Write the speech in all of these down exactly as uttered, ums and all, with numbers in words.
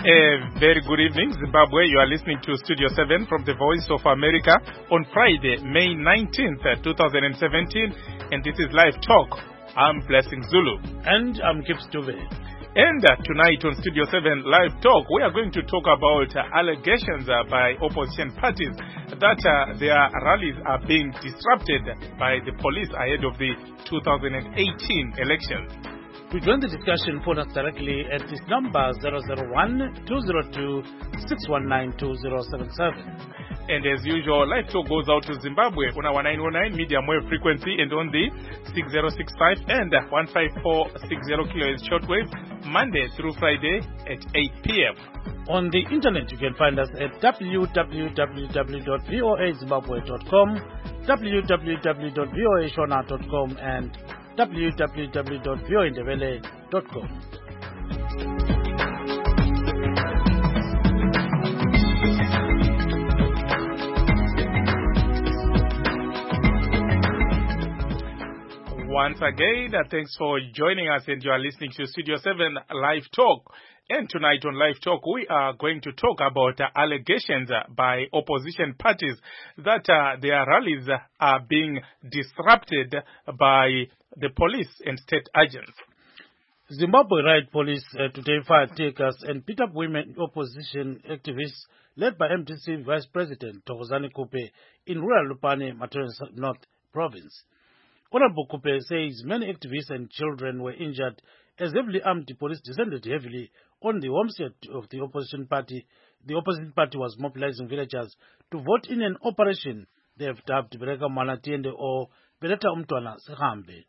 A very good evening, Zimbabwe. You are listening to Studio seven from the Voice of America on Friday, May nineteenth, twenty seventeen, and this is Live Talk. I'm Blessing Zulu. And I'm Gibbs Dube. And uh, tonight on Studio seven Live Talk, we are going to talk about uh, allegations uh, by opposition parties that uh, their rallies are being disrupted by the police ahead of the two thousand eighteen elections. To join the discussion, phone us directly at this number zero zero one, two zero two, six one nine, two zero seven seven. And as usual, Live Talk goes out to Zimbabwe on our nine oh nine medium wave frequency and on the six zero six five and one five four six zero kilohertz shortwave, Monday through Friday at eight p.m. On the internet, you can find us at w w w dot voa zimbabwe dot com, w w w dot voa shona dot com, and w w w dot voa ndebele dot com. Once again, uh, thanks for joining us, and you are listening to Studio seven Live Talk. And tonight on Live Talk, we are going to talk about uh, allegations uh, by opposition parties that uh, their rallies uh, are being disrupted by the police and state agents. Zimbabwe Riot Police uh, today fired tear gas and beat up women opposition activists led by M D C Vice President Thokozani Kupe in rural Lupane, Maternal North Province. Honorable Kupe says many activists and children were injured as heavily armed police descended heavily on the homestead of the opposition party. The opposition party was mobilizing villagers to vote in an operation they have dubbed Bereka Mwana Tiende or Bereta Umtwana Sehambe.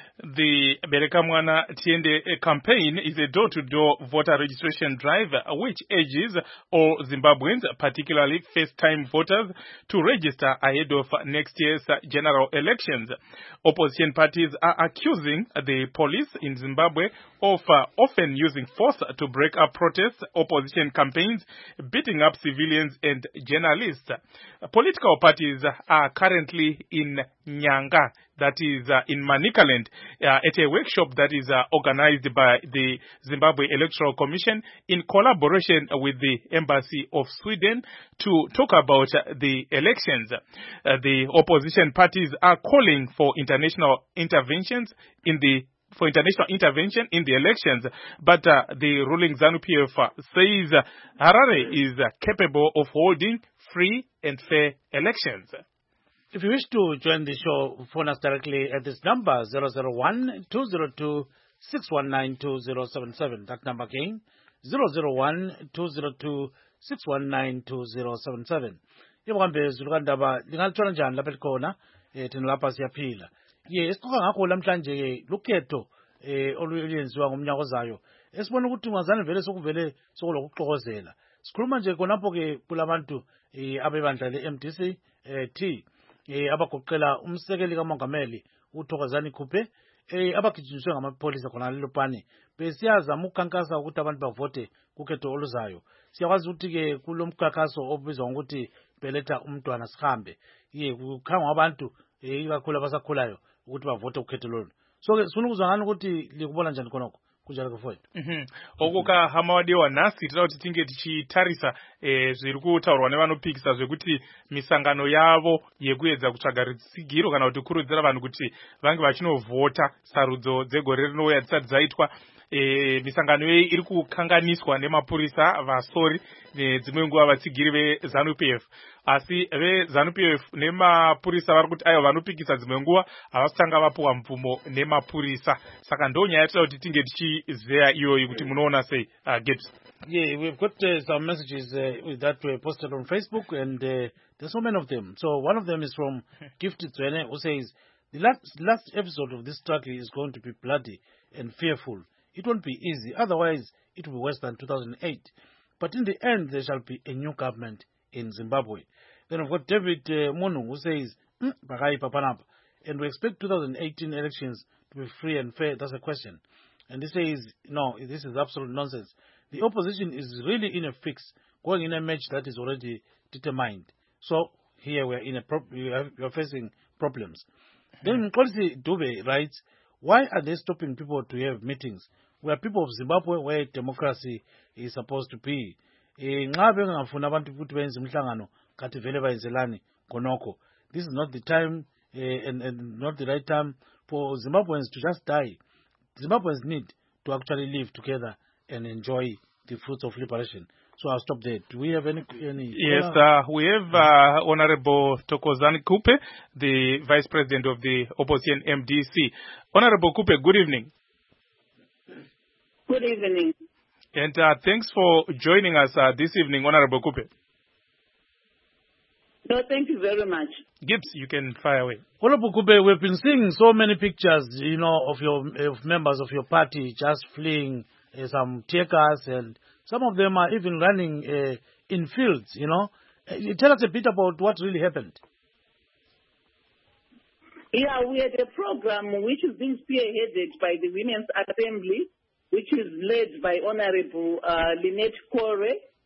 The Bereka Mwana Tiende campaign is a door-to-door voter registration drive which urges all Zimbabweans, particularly first-time voters, to register ahead of next year's general elections. Opposition parties are accusing the police in Zimbabwe of uh, often using force to break up protests, opposition campaigns, beating up civilians and journalists. Political parties are currently in Nyanga, that is uh, in Manicaland, uh, at a workshop that is uh, organized by the Zimbabwe Electoral Commission in collaboration with the Embassy of Sweden to talk about uh, the elections. Uh, the opposition parties are calling for international interventions in the for international intervention in the elections, but uh, the ruling ZANU-P F says uh, Harare is uh, capable of holding free and fair elections. If you wish to join the show, phone us directly at this number zero zero one, two zero two, six one nine, two zero seven seven. That number again, zero zero one, two zero two, six one nine, two zero seven seven. Yebambe zulukandaba lingathola njani lapha likhona eh thina lapha siyaphila. Ye esiqoka ngakho namhlanje lukhetho eh oluyenziwa ngomnyaka ozayo. Esibona ukuthi ungazana vele sokuvele sokulokuxokozela. Sikhuluma nje khonapho ke kulabantu eh abebandla le-M D C eh T eh abagoqela umsekeli kaMongameli uThokozani Kupe eh abagijinyiswe ngamapolisa khona lelopani besiyazama ukukhankasa ukuthi abantu bavote kukhetho oluzayo. Siyakwazi ukuthi ke kulomkhankaso obizwa ngokuthi Beletha Umntwana Sihambe ye kukhangwa abantu eh ikakhulu abasakhulayo ukuthi bavote ukhetho lolu. So ke sifuna ukuzwa ngani ukuthi likubona njani khonokho kunjalo ke mfowethu. Mhm. Okuka hamawadiwa nasi tinoda kuti tinge tichitarisa eh zviri kutaurwa nevanopikisa zvekuti misangano yavo yekuedza kutsvaga rutsigiro kana kuti kurudzira vanhu kuti vange vachinovhota sarudzo dzegore rinouya dzisati dzaitwa. E, misangano iyi iri kukanganiswa nemapurisa vasori nedzimwe nguva vatsigiri veZANU-P F, asi veZANU-P F nemapurisa vari kuti ayo vanopikisa dzimwe nguva havasitanga vapuwa mvumo nemapurisa. Saka ndo nyaya yatinoda kuti tinge tichizeya iyoyi kuti munoona sei uh, Gibbs. Yeah, we've got uh, some messages uh, that were posted on Facebook, and uh, there's so many of them. So one of them is from Gifted Zwene, who says the last, last episode of this struggle is going to be bloody and fearful. It won't be easy, otherwise it will be worse than two thousand eight. But in the end, there shall be a new government in Zimbabwe. Then we've got David uh, Munu, who says, mm, and we expect two thousand eighteen elections to be free and fair. That's a question. And he says, no, this is absolute nonsense. The opposition is really in a fix, going in a match that is already determined. So here we're in a pro- we are, we are facing problems. Then Nkosi Dube writes, why are they stopping people to have meetings? we are people of Zimbabwe where democracy is supposed to be. Nxa bengafuna abantu ukuthi benze umhlangano kathi vele bayenzelani khonokho. This is not the time uh, and, and not the right time for Zimbabweans to just die. Zimbabweans need to actually live together and enjoy the fruits of liberation. So I'll stop there. Do we have any? any yes, uh, we have uh, Honorable Thokozani Kupe, the Vice President of the Opposition M D C. Honorable Kupe, good evening. Good evening. And uh, thanks for joining us uh, this evening, Honorable Kupe. No, thank you very much. Gibbs, you can fire away. Honorable Kupe, we've been seeing so many pictures, you know, of your of members of your party just fleeing uh, some tear gas, and some of them are even running uh, in fields, you know. Uh, tell us a bit about what really happened. Yeah, we had a program which is being spearheaded by the Women's Assembly, which is led by Honorable uh, Lynette Kore,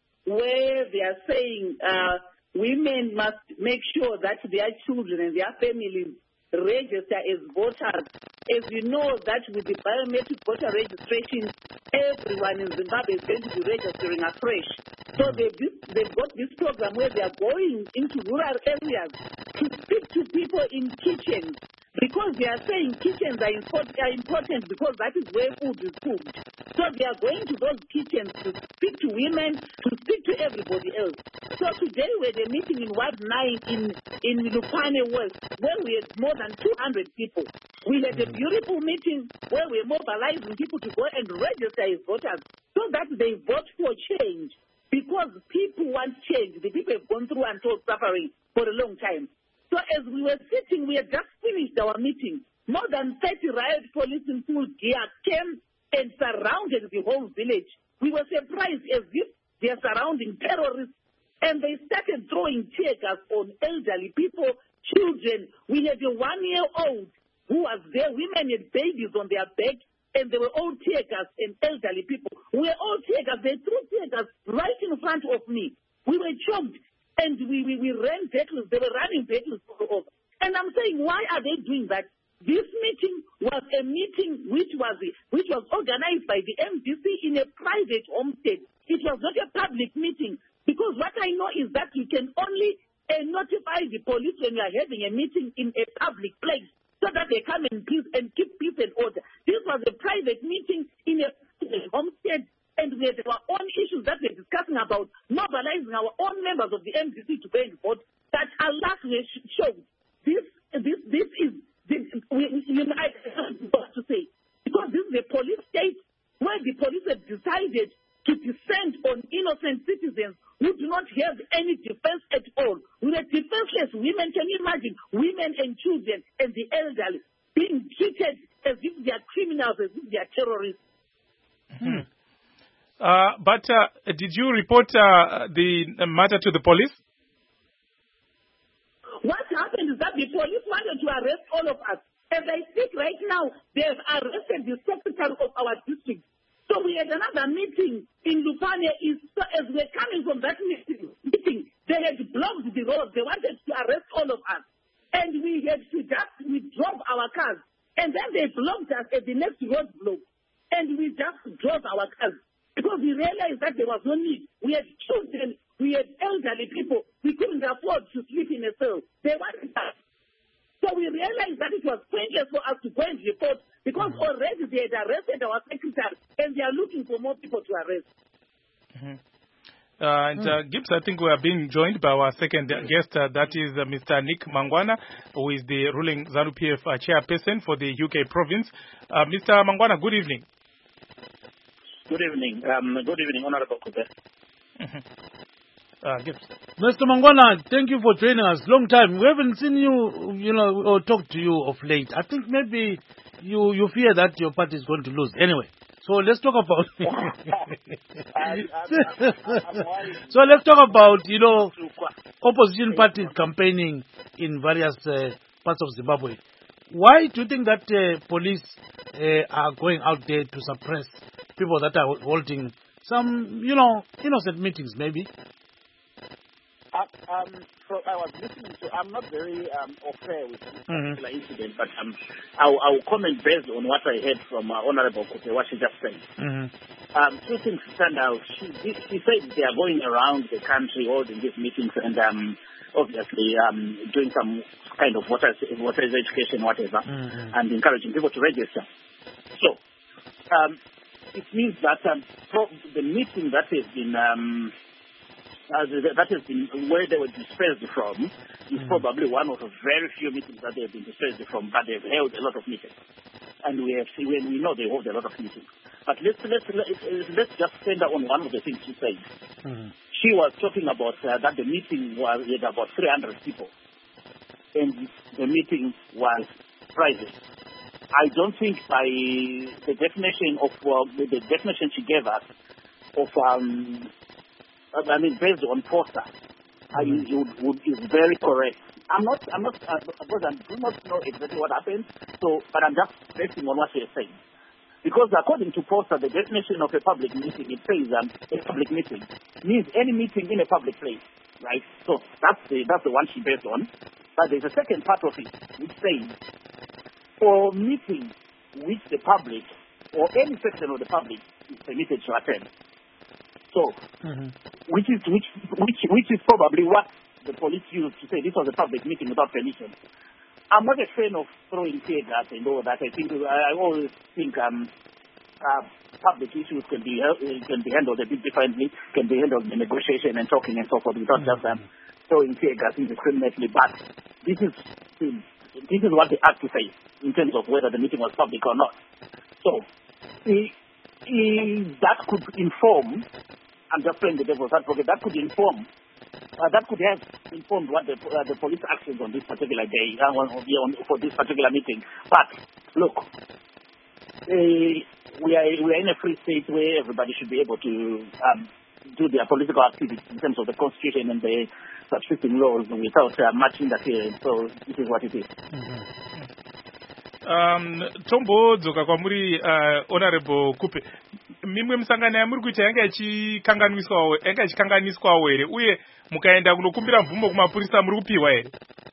where they are saying uh, women must make sure that their children and their families register as voters. As you know that with the biometric voter registration, everyone in Zimbabwe is going to be registering afresh. So they've, they've got this program where they are going into rural areas to speak to people in kitchens, because they are saying kitchens are important, are important because that is where food is cooked. So they are going to those kitchens to speak to women, to speak to everybody else. So today we had a meeting in Ward nine in, in Lupane West, where we had more than two hundred people. We had a beautiful meeting where we are mobilizing people to go and register as voters so that they vote for change. Because people want change. The people have gone through untold suffering for a long time. So as we were sitting, we had just finished our meeting. More than thirty riot police in full gear came and surrounded the whole village. We were surprised as if they are surrounding terrorists, and they started throwing tear gas on elderly people, children. We had a one-year-old who was there. Women had babies on their back, and they were all tear gas, and elderly people. We were all tear gas. They threw tear gas right in front of me. We were choked. And we, we, we ran battles. They were running battles all over. And I'm saying, why are they doing that? This meeting was a meeting which was which was organized by the M D C in a private homestead. It was not a public meeting, because what I know is that you can only uh, notify the police when you are having a meeting in a public place, so that they come and peace and keep peace and order. This was a private meeting in a, in a homestead. And we had our own issues that we're discussing about mobilizing our own members of the M D C to go and vote. That Allah showed this. This this is this, we, you know, I don't know what to say, because this is a police state where the police have decided to descend on innocent citizens who do not have any defense at all. We are defenseless women. Can you imagine women and children and the elderly being treated as if they are criminals, as if they are terrorists? Hmm. Uh, but uh, did you report uh, the matter to the police? What happened is that the police wanted to arrest all of us. As I speak right now, they have arrested the secretary of our district. So we had another meeting in Lupane East. So as we're coming from that meeting, meeting, they had blocked the road. They wanted to arrest all of us. And we had to just withdraw our cars. And then they blocked us at the next road block. And we just drove our cars. Because we realized that there was no need. We had children, we had elderly people. We couldn't afford to sleep in a cell. They wanted us. So we realized that it was pointless for us to go and report, because mm-hmm. already they had arrested our secretary, and they are looking for more people to arrest. Mm-hmm. Uh, and uh, Gibbs, I think we are being joined by our second guest, uh, that is uh, Mister Nick Mangwana, who is the ruling ZANU-P F uh, chairperson for the U K province. Uh, Mister Mangwana, good evening. Good evening. Um, good evening, Honorable Kupe. uh, Mister Mangwana, thank you for joining us. Long time. We haven't seen you, you know, or talked to you of late. I think maybe you, you fear that your party is going to lose. Anyway, so let's talk about. I, I'm, I'm, I'm so let's talk about, you know, opposition parties campaigning in various uh, parts of Zimbabwe. Why do you think that uh, police uh, are going out there to suppress people that are holding some, you know, innocent meetings, maybe? I, um, so I was listening to, I'm not very um, au fait with this Mm-hmm. particular incident, but um, I'll, I'll comment based on what I heard from uh, Honorable Kupe, what she just said. Mm-hmm. Um, two things stand out. She, she said they are going around the country holding these meetings and um, obviously um, doing some kind of water, water education, whatever, Mm-hmm. and encouraging people to register. So um, it means that um, the meeting that has been um, uh, that has been where they were dispersed from is mm-hmm. probably one of the very few meetings that they have been dispersed from, but they've held a lot of meetings, and we have seen, we know they hold a lot of meetings. But let's let's let's just center on one of the things she said. Mm-hmm. She was talking about uh, that the meeting was with about three hundred people, and the meeting was private. I don't think by the definition of uh, the definition she gave us of um, I mean based on POSA, mm-hmm. I would, would is very correct. I'm not I'm not uh, because I do not know exactly what happened. So, but I'm just basing on what she is saying. Because according to POSA, the definition of a public meeting, it says um, a public meeting means any meeting in a public place, right? So that's the that's the one she based on. But there's a second part of it which says for meetings which the public or any section of the public is permitted to attend. So, mm-hmm. which is which which which is probably what the police used to say this was a public meeting without permission. I'm not a fan of throwing tear gas and all that. I think I always think um, uh, public issues can be uh, can be handled a bit differently, can be handled in negotiation and talking and so forth without just um, throwing tear gas indiscriminately. But this is this is what the Act says in terms of whether the meeting was public or not. So uh, uh, that could inform. I'm just playing the devil's advocate. That could inform. Uh, that could have informed what the, uh, the police actions on this particular day, uh, on, on, for this particular meeting. But look, uh, we are we are in a free state where everybody should be able to um, do their political activities in terms of the constitution and the subsisting laws without uh, much interference. So this is what it is. Mm-hmm. Um, Tombo dzoka kwamuri uh, Honorable Kupe, mimwe misangano yamuri kuita yanga ichikanganiswawo yanga ichikanganiswawo here uye mukaenda kunokumbira mvumo kumapurisa muri kupiwa here?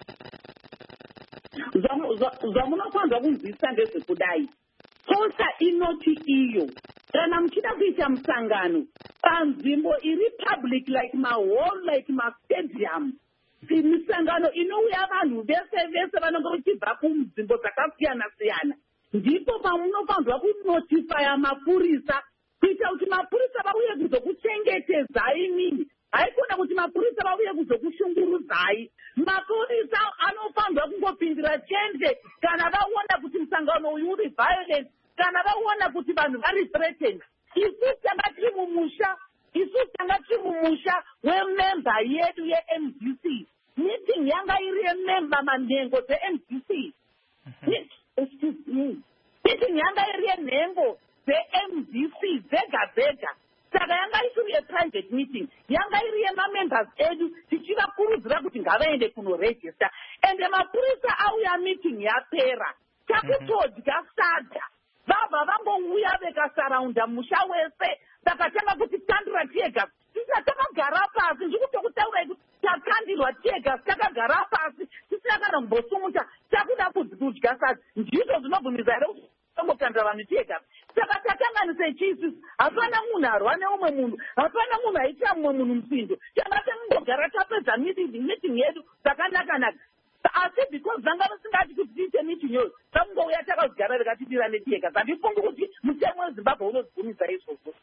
Zvamunofanirwa kunzwisisa ndezvekudai. POSA inoti iyo kana muchida kuita musangano panzvimbo iri public like mahall like mastadium, misangano inouya vanhu vese vese vanenge vachibva kunzvimbo dzakasiyana siyana, ndipo pamunofanirwa kunotifaya mapurisa kuita kuti mapurisa vauye kuzokuchengetedzai nini. Haikona kuti mapurisa vauye kuzokushungurudzai. Mapurisa anofanirwa kungopindira chende kana vaona kuti musangano uyu uri violent, kana vaona kuti vanhu vari threatened. Isu tanga tiri mumusha, isu tanga tiri mumusha wememba yedu ye-M D C. Meeting yanga iri yememba manhengo dze-M D C. Excuse me. Meeting yanga iri yenhengo dze-M D C dzega dzega. Saka yanga isiri ye-private meeting. Yanga iri yema-members edu tichivakurudzira kuti ngavaende kunoregister. Ende mapurisa auya meeting yapera. Takutodya sadza. Vabva vangouya vekasaraunda musha wese. Takatanga kuti tandira tega. Tisina takagara pasi. Ndikutokutaurai kuti takandirwa tega. Takagara pasi. Tisina kana kumbosumuta. Takuda kudya sadza. Ndizvo zvinobvumidza here kuti tongokandira vanhu tega. Saka tatanganise chisi. Hapana munhu arwa neumwe munhu. Hapana munhu aitira mumwe munhu musindo. Tanga tangogara tapedza meeting yedu zvakanaka-naka. Asi because vanga vasingati kuti tiite meeting iyoyo, tamungouya takagara rekatitirane tega. Handifungi kuti mutemo weZimbabwe unozibvumidza izvozvo.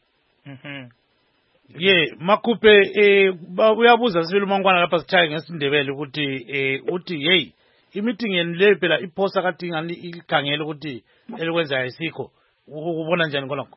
Ye Makupe eh uyabuza sibili mangwana lapha sithaye ngesindebele ukuthi eh uthi hey i-meeting yenu le phela iPOSA kathi ngani ikhangele ukuthi elikwenza ayisikho. Ubona njani konakho?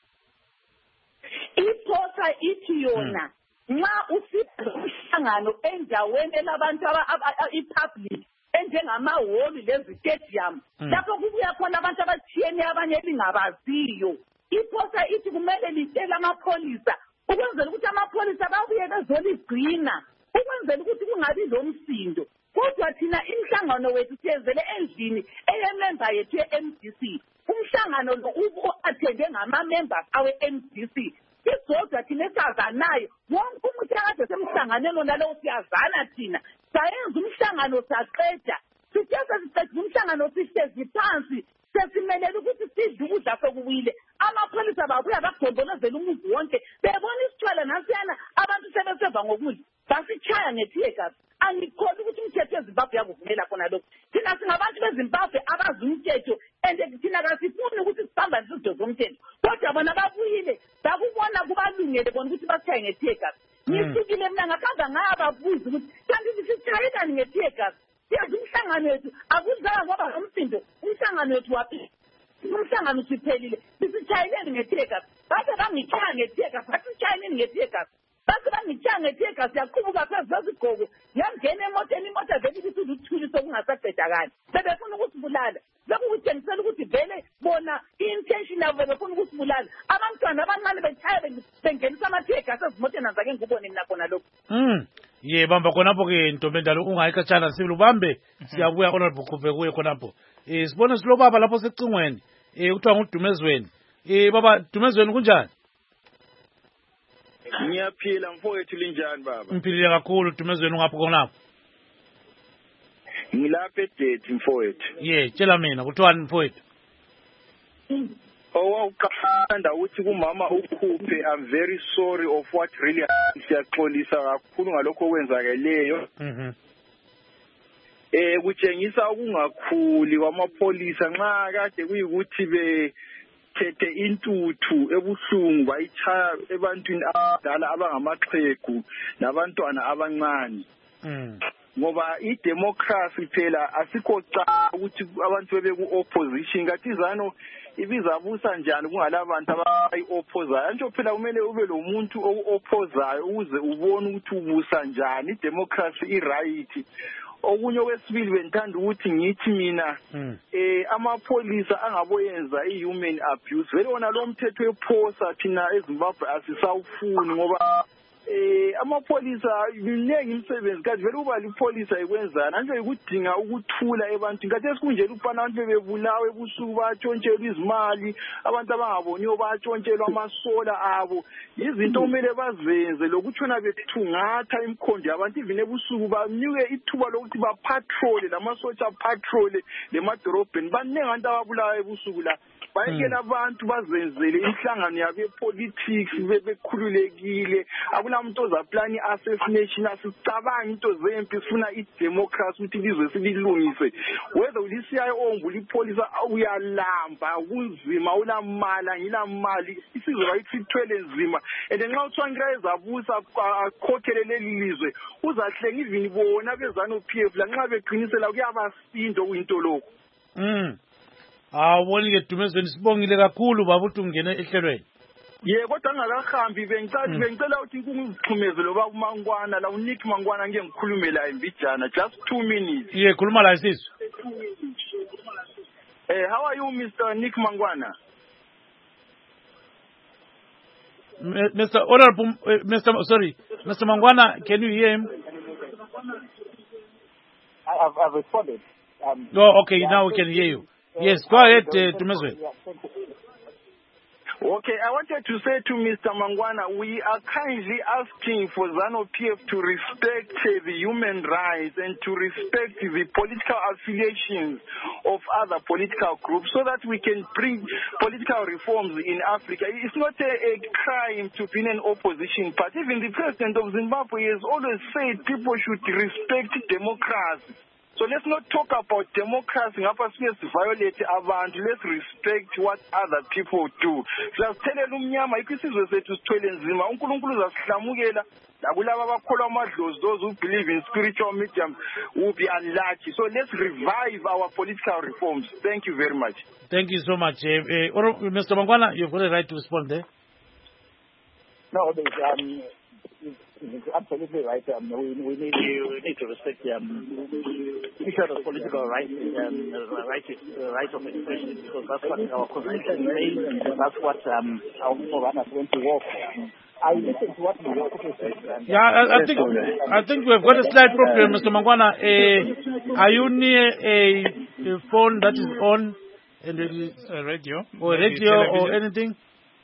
iPOSA ithi yona nxa usipha umhlangano endaweni elabantu i-public enjengamahholi lezistadium lapho kubuya khona abantu abathiyene abanye elingabaziyo. iPOSA ithi kumele litshele amapholisa ukwenzela ukuthi amapholisa babuye bezoligcina ukwenzela ukuthi kungabi lomsindo. Kodwa thina imhlangano wethu siyezele endlini eyememba yethu ye-M D C. Umhlangano lo ubu-athende ngama-members awe-M D C. isodwa thina esazanayo wonke umuntu akade semhlanganweni nalowo siyazana thina sayenza umhlangano saqeda sithe sesiqeda umhlangano sihlezi phansi sesimelele ukuthi sidle ukudla sokuwile amapholisa babuya bagombolozela umuzi wonke bebona isithwala nasiyana abantu sebeseva ngokudla basitshaya ngethiyekazi angikholwa ukuthi umthetho weZimbabwe yakuvumela khona lokho thina singabantu beZimbabwe abazi umthetho and thina kasifuni ukuthi sibambanise izinto zomthetho kodwa bona babuyile bakubona kubalungele bona ukuthi basitshaye ngethiyekazi ngisukile mina ngakhambe ngayababuza ukuthi kanti sisitshayelani ngethiyekazi siyazi umhlangano wethu akuzanga ngoba nomsindo umhlangano wethu wapi umhlangano usiphelile sisitshayeleni ngethiyekazi base bangitshaya ngethiyekazi bathi sitshayeleni ngethiyekazi base bangitshaya ngethiyekazi yaqhubuka phezu kwesigqoko yangena emoteni imota vele ukuthi uthuli sokungasaqedakali sebefuna ukusibulala bekuthengisela ukuthi vele bona i-intention yabo bebefuna ukusibulala abantwana abancane betshaya bengenisa amathiyekazi ezimoteni azake ngikubone mina khona lokhu Mm. Ye bamba khonapho ke Ntombendalo ungayikhatshana sibili ubambe siyabuya honorable Khuphe kuye khonapho. Eh sibone silo baba lapho secingweni eh kuthiwa ngudumezweni. Eh baba Dumezweni kunjani? Ngiyaphila mfowethu linjani baba? Ngiphilile kakhulu Dumezweni ngapho khonapho. Ngilapha eDethi mfowethu. Ye tshela mina kuthiwani mfowethu? Owawuqanda uthi kumama uKhuphe I'm very sorry of what really happened. Siyaxolisa kakhulu ngalokho okwenzakeleyo. Mhm. Eh kutshengisa ukungakhuli kwamapholisa nxa kade kuyikuthi be thethe intuthu ebuhlungu bayichaya ebantwini abadala abangamaxhegu nabantwana abancane. Mm. Ngoba idemocracy phela asikho cha ukuthi abantu bebe ku opposition kathizano ibizabusa njani kungalabantu abayi-opposayo antsho phela kumele ube lo muntu oku-opposayo ukuze ubone ukuthi ubusa njani idemocracy i-right. Okunye okwesibili bengithanda ukuthi ngithi mina eh amapholisa angaboyenza i-human abuse vele wona lo mthetho wephosa thina eZimbabwe asisawufuni ngoba eh amapholisa miningi imisebenzi kanti vele uba lipholisa ikwenzana nje ukudinga ukuthula ebantwini kanti esikunjela ukufana abantu bebebulawa ebusuku bayatshontshela izimali abantu abangaboniyo bayatshontshela amasola abo izinto kumele bazenze lokutshona bethungatha imkhondo yabantu even ebusuku banikwe ithuba lokuthi bapatrol lamasotsha patrol lemadorobheni baningi abantu ababulawa ebusuku la bayekela abantu bazenzele inhlangano yabo yepolitics bebekhululekile akulamuntu ozaplani assassination asicabanga into zempi sifuna idemocracy ukuthi lizwe sililungise whether ulisiya ombuli ipolisa uyalamba kunzima unamala ngilamali isizwe bayithi sithwele nzima and nxa uthwangira ezabusa akhokhele leli lizwe uzahlenga even bona bezana uP F la nxa beqinisela kuyabasindo kuyinto lokho. Mm. Awuboni ke Dumezweni sibongile kakhulu baba uthi ungene ehlelweni. Ye kodwa ngakahambi bengicela bengicela ukuthi ngikuxhumeze loba uMangwana la uNick Mangwana ngeke ngikhulume la imbijana just two minutes. Ye khuluma la isizwe. Eh how are you Mister Nick Mangwana? Mister Honorable uh, Mister sorry Mister Mangwana, can you hear him? I, I've, I've responded. Um, Oh okay, yeah, now we can hear you. Yes, go ahead, uh, Dumezweni. Okay, I wanted to say to Mister Mangwana, we are kindly asking for ZANU-P F to respect uh, the human rights and to respect the political affiliations of other political groups so that we can bring political reforms in Africa. It's not a, a crime to be in an opposition party. Even the president of Zimbabwe has always said people should respect democracy. So let's not talk about democracy ngapha sibe violate abantu, let's respect what other people do. Siyathelela umnyama ikwisizwe sethu sithwele nzima uNkulunkulu uzasihlamukela lakulabo abakholwa amadlozi those who believe in spiritual mediums will be unlucky. So let's revive our political reforms. Thank you very much. Thank you so much. Uh, uh, Mister Mangwana, you've got a right to respond there. No, there's, um, it's absolutely right. Um, we, we need we need to respect um, each other's political rights, um, right, uh, right of expression, because that's what our constitution says. That's what um, our forerunners went to war for. I listen to what you said. Yeah, I, I think I think we've got a slight problem, Mister Mangwana. Uh, are you near a, a phone that is on, and it is a radio, or radio or anything?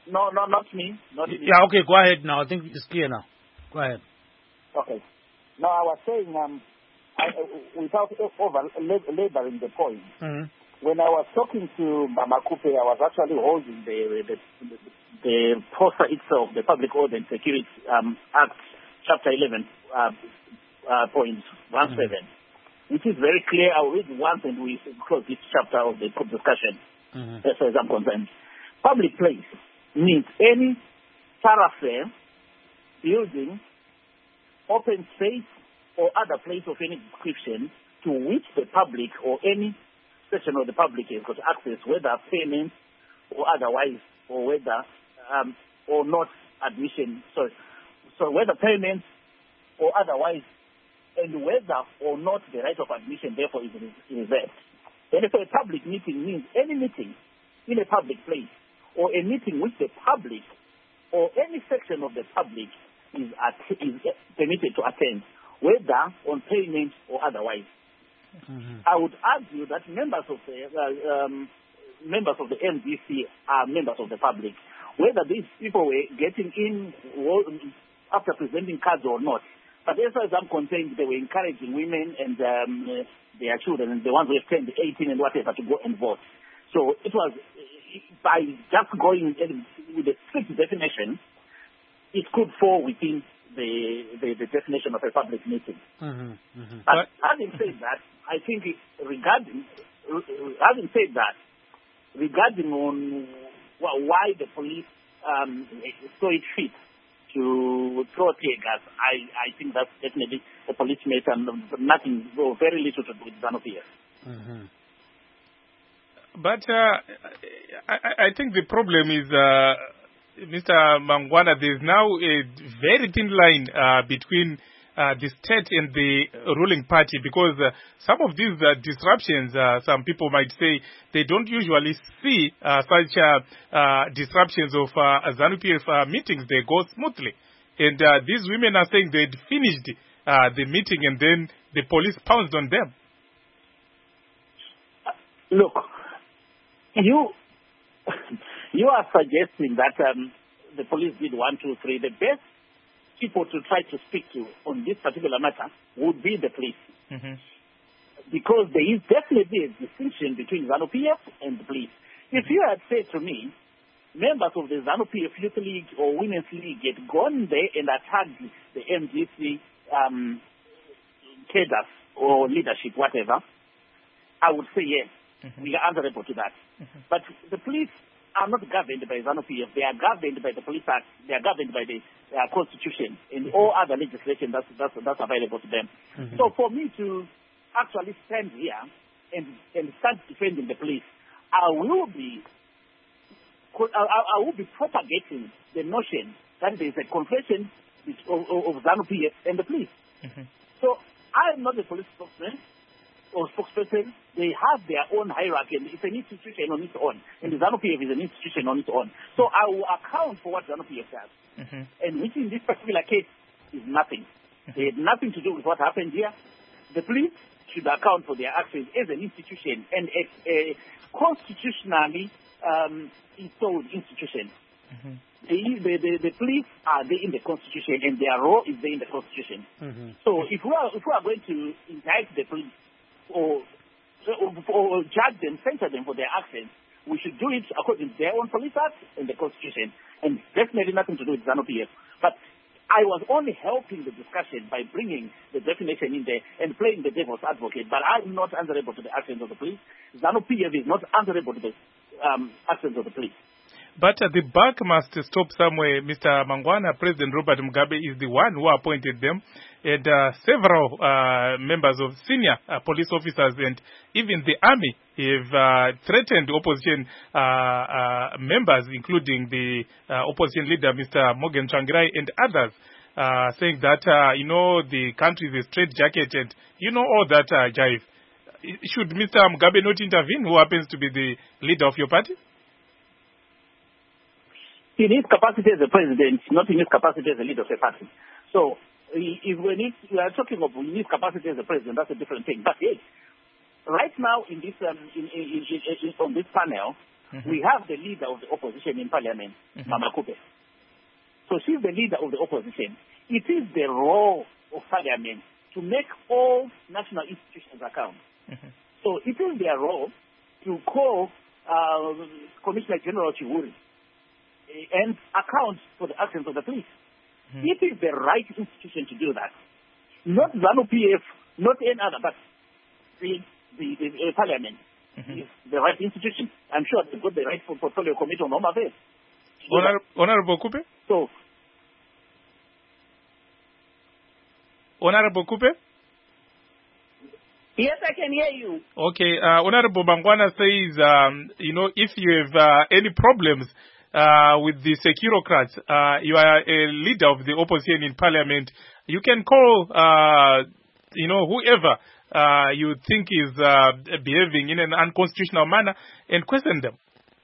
No, no, not me. Not me. Yeah, okay, go ahead now. I think it's clear now. Go ahead. Okay. Now, I was saying, um, I, without over laboring the point, Mm-hmm. when I was talking to Mama Kupe, I was actually holding the the, the, the poster itself, the Public Order and Security um, Act, Chapter eleven, uh, uh, point one seven, mm-hmm. which is very clear. I'll read once and we close this chapter of the discussion, mm-hmm. as far as I'm concerned. Public place means any thoroughfare, building, open space, or other place of any description to which the public or any section of the public has got access, whether payment or otherwise, or whether um, or not admission. So, so whether payment or otherwise, and whether or not the right of admission therefore is reserved. Therefore, a public meeting means any meeting in a public place, or a meeting which the public or any section of the public is, at- is permitted to attend, whether on payment or otherwise. Mm-hmm. I would argue that members of the uh, um, members of the M D C are members of the public, whether these people were getting in after presenting cards or not. But as far as I'm concerned, they were encouraging women and um, their children, and the ones who have turned eighteen and whatever, to go and vote. So it was by just going with a strict definition, it could fall within the, the, the definition of a public meeting. Mm-hmm, mm-hmm. But having said that, I think regarding, having said that, regarding on why the police um, saw it fit to throw tear gas, I, I think that's definitely the police matter, nothing, very little to do with ZANU-P F. Mm-hmm. But uh, I, I think the problem is, uh, Mister Mangwana, there's now a very thin line uh, between uh, the state and the ruling party, because uh, some of these uh, disruptions, uh, some people might say, they don't usually see uh, such uh, uh, disruptions of uh, ZANU-P F uh, meetings. They go smoothly. And uh, these women are saying they'd finished uh, the meeting and then the police pounced on them. Look, you you are suggesting that um, the police did one, two, three. The best people to try to speak to on this particular matter would be the police. Mm-hmm. Because there is definitely a distinction between ZANU-P F and the police. If you had said to me, members of the ZANU-P F Youth League or Women's League had gone there and attacked the M D C um, cadres or leadership, whatever, I would say yes. Mm-hmm. We are answerable to that. Mm-hmm. But the police are not governed by ZANU-P F. They are governed by the Police Act. They are governed by the uh, Constitution and mm-hmm. all other legislation that's, that's, that's available to them. Mm-hmm. So for me to actually stand here and, and start defending the police, I will be I, I will be propagating the notion that there is a confession of, of, of ZANU-P F and the police. Mm-hmm. So I am not a police spokesman or spokesperson. They have their own hierarchy, and it's an institution on its own, and the ZANU-P F is an institution on its own. So I will account for what ZANU-P F does, mm-hmm. and which in this particular case is nothing. Mm-hmm. They had nothing to do with what happened here. The police should account for their actions as an institution and a, a constitutionally um, installed institution. Mm-hmm. The, the, the, the police are there in the Constitution, and their role is there in the Constitution. Mm-hmm. So if we are if we are going to indict the police or, or, or judge them, censure them for their actions, we should do it according to their own police act and the Constitution, and definitely nothing to do with ZANU-P F. But I was only helping the discussion by bringing the definition in there and playing the devil's advocate, but I'm not answerable to the actions of the police. ZANU-P F is not answerable to the um, actions of the police. But uh, the buck must stop somewhere. Mister Mangwana, President Robert Mugabe is the one who appointed them, and uh, several uh, members of senior uh, police officers and even the army have uh, threatened opposition uh, uh, members, including the uh, opposition leader, Mister Morgan Tsvangirai, and others, uh, saying that, uh, you know, the country is a straitjacket, and you know all that uh, jive. Should Mister Mugabe not intervene, who happens to be the leader of your party? In his capacity as a president, not in his capacity as a leader of a party. So, if we, need, we are talking of in his capacity as a president, that's a different thing. But yes, right now in this um, in, in, in, in, on this panel, Mm-hmm. We have the leader of the opposition in parliament, mm-hmm. Mama Kupe. So she's the leader of the opposition. It is the role of parliament to make all national institutions account. Mm-hmm. So it is their role to call uh, Commissioner General Chihuri and account for the actions of the police. Mm-hmm. It is the right institution to do that. Not ZANU-P F, not any other, but the, the, the uh, parliament mm-hmm. is the right institution. I'm sure they've got the right for portfolio committee on home affairs. Honor, Honorable Kupe? So, Honorable Kupe? Yes, I can hear you. Okay, uh, Honorable Bangwana says, um, you know, if you have uh, any problems uh, with the Securocrats, uh, you are a leader of the opposition in parliament, you can call, uh, you know, whoever uh, you think is uh, behaving in an unconstitutional manner and question them.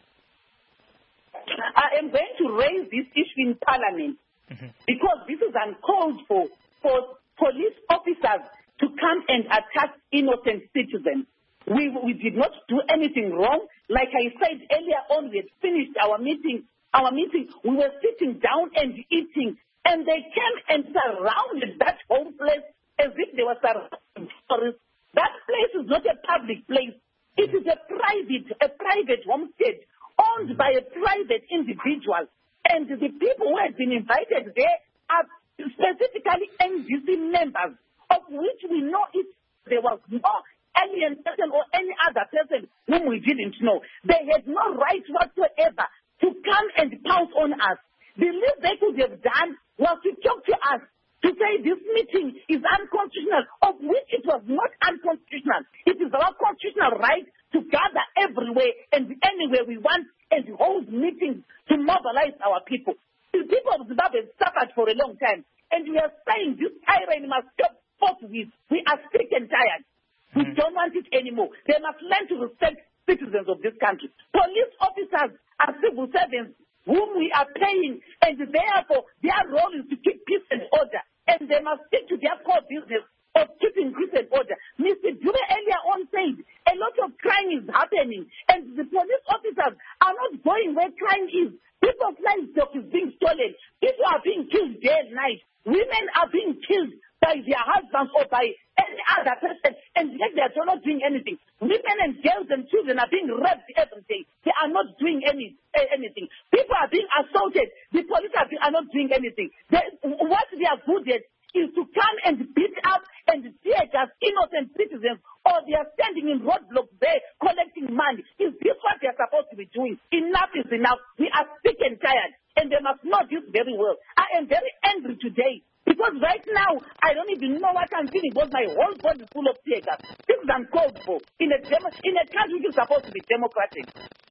I am going to raise this issue in parliament mm-hmm. because this is uncalled for for police officers to come and attack innocent citizens. We we did not do anything wrong. Like I said earlier on, we had finished our meeting. Our meeting, we were sitting down and eating, and they came and surrounded that whole place as if they were surrounded tourists. That place is not a public place. It is a private, a private homestead owned by a private individual. And the people who had been invited there are specifically N D C members, of which we know if there was no alien person or any other person whom we didn't know. They had no right whatsoever to come and pounce on us. The least they could have done was to talk to us, to say this meeting is unconstitutional, of which it was not unconstitutional. It is our constitutional right to gather everywhere and anywhere we want and hold meetings to mobilize our people. The people of Zimbabwe have suffered for a long time, and we are saying this tyranny must stop forthwith. We are sick and tired. We mm-hmm. don't want it anymore. They must learn to respect citizens of this country. Police officers are civil servants whom we are paying, and therefore their role is to keep peace and order, and they must stick to their core business of keeping peace and order. Mister Dube earlier on said a lot of crime is happening, and the police officers are not going where crime is. People's livestock is being stolen. People are being killed day and night. Women are being killed by their husbands or by any other person, and yet they are not doing anything. Women and girls and children are being raped every day. They are not doing any anything. People are being assaulted. The police are, are not doing anything. They, what they are good at is to come and beat up and tear gas innocent citizens, or they are standing in roadblocks there collecting money. Is this what they are supposed to be doing? Enough is enough. We are sick and tired, and they must know this very well. I am very angry today, because right now, I don't even know what I'm feeling, because my whole body is full of tear gas. This is uncalled for in a, demo, in a country which is supposed to be democratic.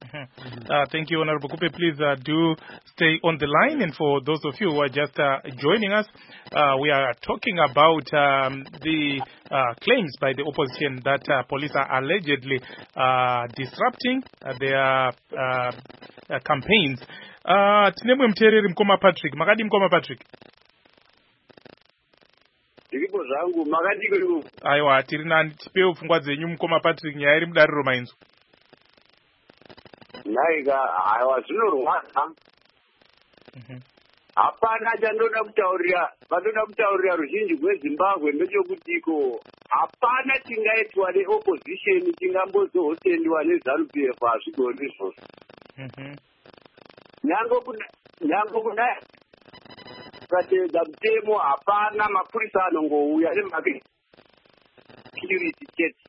Uh, thank you, Honorable Kupe. Please uh, do stay on the line. And for those of you who are just uh, joining us, uh, we are talking about um, the uh, claims by the opposition that uh, police are allegedly uh, disrupting uh, their uh, uh, campaigns. Uh, Tinemwe Mtereri Mkoma Patrick. Makadi Mkoma Patrick. Aiwa, tirina tipe ufungwa zenyu Mkoma Patrick nyairi mudariro mainzo. Naiga, aiwa zvinorwadza. Hapana chandoda kutaurira, vandoda kutaurira ruzhinji rweZimbabwe ndechokutiko hapana chingaitwa neopposition chingambozohotendwa neZANU-P F hazvigoni izvozvo. Nyango kudai ukateedza mutemo hapana mapurisa anongouya nemhaka security chete.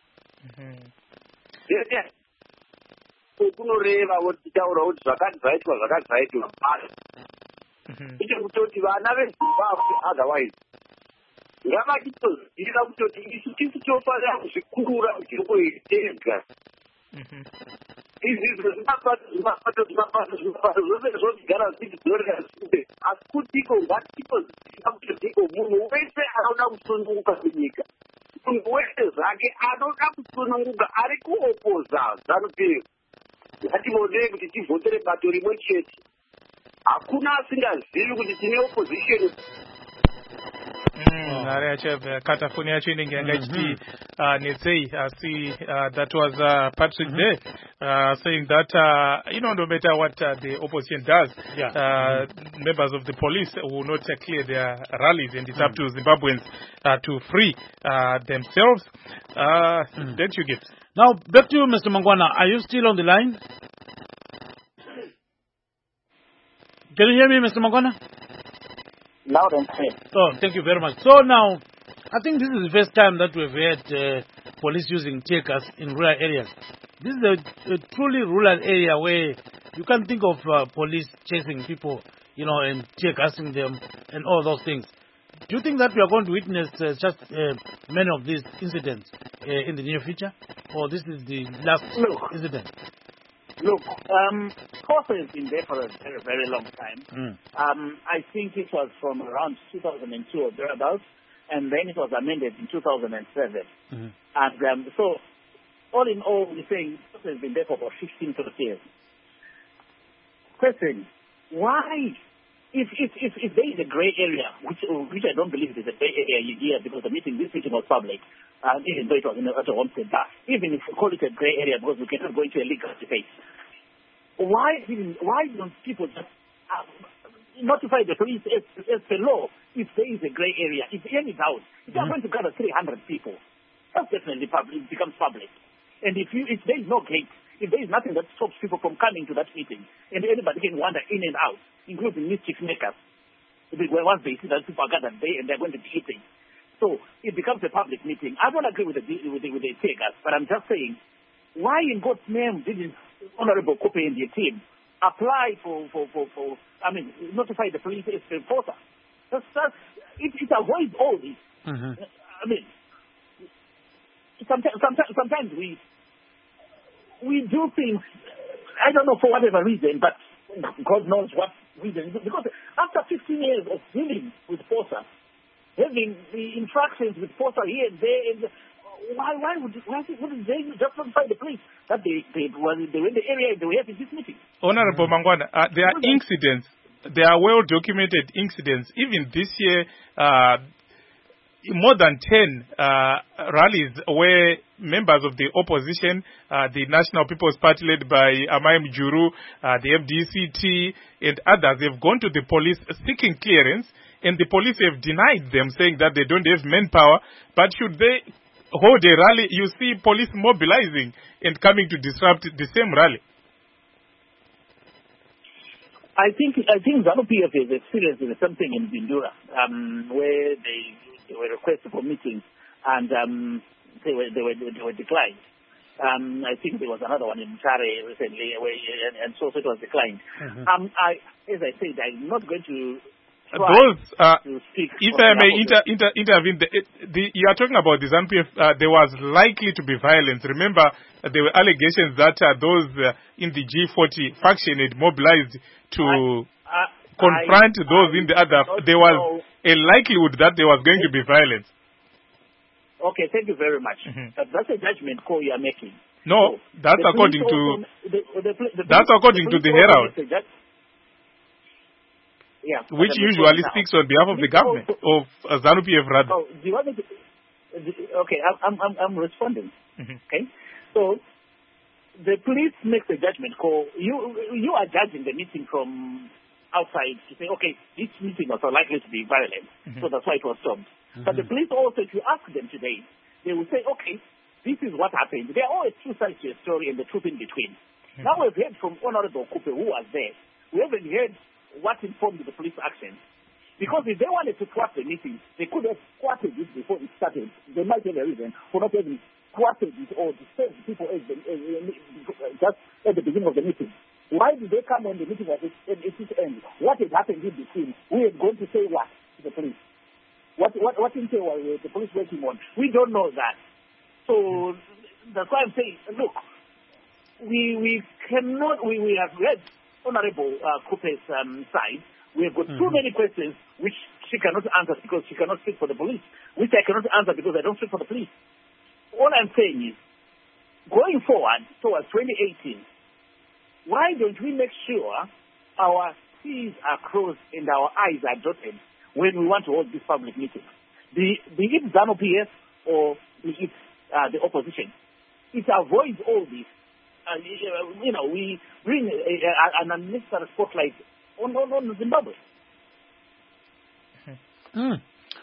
Kunoreva votitaura kuti zvakati zvaitwa zvakati zvaitwa basi. Icho kutoti vana veZimbabwe otherwise ngavachitoziva kutoti isu tisi tofanira kuzvikurura mitombo tega. Izvi zvimapato zvimapato zvimapato zvimapato zvose zvogara zvichidzorea shure, asi kutiko ngatitoziva kutotiko munhu wese anoda kusununguka munyika, munhu wese zvake anoda kusununguka ari kuopoza ZANU-P F, ngatimonei kuti tivhotere bato rimwe chete. Hakuna asingazivi kuti tine opposition. ngare yacho katafuni yacho inenge yanga ichiti netsei asi that was uh, Patrick mm-hmm. Day uh, saying that uh, you know no matter what uh, the opposition does yeah. uh, mm-hmm. members of the police will not uh, clear their rallies, and it's mm-hmm. up to Zimbabweans uh, to free uh, themselves. Uh, mm-hmm. Don't you get? Now back to you, Mister Mangwana. Are you still on the line? Can you hear me, Mister Mangwana? Loud and clear. Oh, thank you very much. So now, I think this is the first time that we've had uh, police using tear gas in rural areas. This is a, a truly rural area where you can't think of uh, police chasing people, you know, and tear gassing them and all those things. Do you think that we are going to witness uh, just uh, many of these incidents uh, in the near future? Or this is the last Look. incident? Look, um, COSA has been there for a very, very long time. Mm. Um, I think it was from around two thousand two or thereabouts, and then it was amended in two thousand seven. Mm-hmm. And um, so, all in all, we're saying COSA has been there for about fifteen to twenty years. Question, why, if, if, if, if there is a grey area, which, which I don't believe is a grey area here because the meeting, this meeting was public, Uh, even though it was in a, at a homestead bar, even if we call it a grey area because we cannot go into a legal debate, why even, why don't people just uh, notify the police as, as per law if there is a grey area? If any doubt, if you are going to gather three hundred people, that's definitely public, it becomes public. And if you, if there is no gate, if there is nothing that stops people from coming to that meeting, and anybody can wander in and out, including mischief makers, once they see that people are gathered there and they're going to be eating. So it becomes a public meeting. I don't agree with the with the, with the takers, but I'm just saying, why in God's name didn't Honorable Kope and the team apply for, for, for, for I mean, notify the police as the enforcer? That's, that's, it, it avoids all this. Mm-hmm. I mean, sometimes, sometimes, sometimes we we do things, I don't know for whatever reason, but God knows what reason. Because after fifteen years of dealing with FOSA, having the infractions with FOSA here and there, and why why would why wouldn't they just notify the police that they they were they were in the area they were having this meeting? Honorable Mangwana, uh, there are incidents, there are well documented incidents. Even this year, uh, more than ten uh, rallies where members of the opposition, uh, the National People's Party led by Amayim Juru, uh, the F D C T, and others have gone to the police seeking clearance. And the police have denied them, saying that they don't have manpower. But should they hold a rally, you see police mobilizing and coming to disrupt the same rally. I think I think ZANU-P F has experienced something in Bindura, um, where they, they were requested for meetings and um, they were they were they were declined. Um, I think there was another one in Mutare recently, where, and, and so, so it was declined. Mm-hmm. Um, I, as I said, I'm not going to. Those, uh, if I may inter, inter, intervene, the, the, you are talking about the ZANU-P F, uh, there was likely to be violence. Remember, uh, there were allegations that uh, those uh, in the G forty faction had mobilized to I, uh, confront I, those I, in the other. There was know. a likelihood that there was going to be violence. Okay, thank you very much. Mm-hmm. Uh, that's a judgment call you are making. No, so that's according to also, the, the, the, that's according to the Herald. Yeah, which usually speaks on behalf of the government, of uh, ZANU-P F rather. Oh, do you want me to, okay, I'm, I'm, I'm responding. Mm-hmm. Okay, so the police makes a judgment call. You you are judging the meeting from outside to say, okay, this meeting was likely to be violent, mm-hmm. so that's why it was stopped. Mm-hmm. But the police also, if you ask them today, they will say, okay, this is what happened. There are always two sides to a story and the truth in between. Mm-hmm. Now we've heard from Honorable Kope, who was there. We haven't heard what informed the police action. Because if they wanted to thwart the meeting, they could have thwarted it before it started. They might have a reason for not having thwarted it or disturbed people as the, as, uh, just at the beginning of the meeting. Why did they come when the meeting was at its end? What had happened in between? We had gone to say what to the police? What what what intel were the police working on? We don't know that. So that's why I'm saying, look, we we cannot, we, we have read Honorable uh, Kope's um, side. We have got mm-hmm. too many questions which she cannot answer because she cannot speak for the police, which I cannot answer because I don't speak for the police. All I'm saying is, going forward towards twenty eighteen, why don't we make sure our T's are crossed and our I's are dotted when we want to hold this public meeting? be, be it ZANU P F or be it uh, the opposition. It avoids all this. Uh, you know, we bring a, a, an unnecessary spotlight on, on, on Zimbabwe. Mm.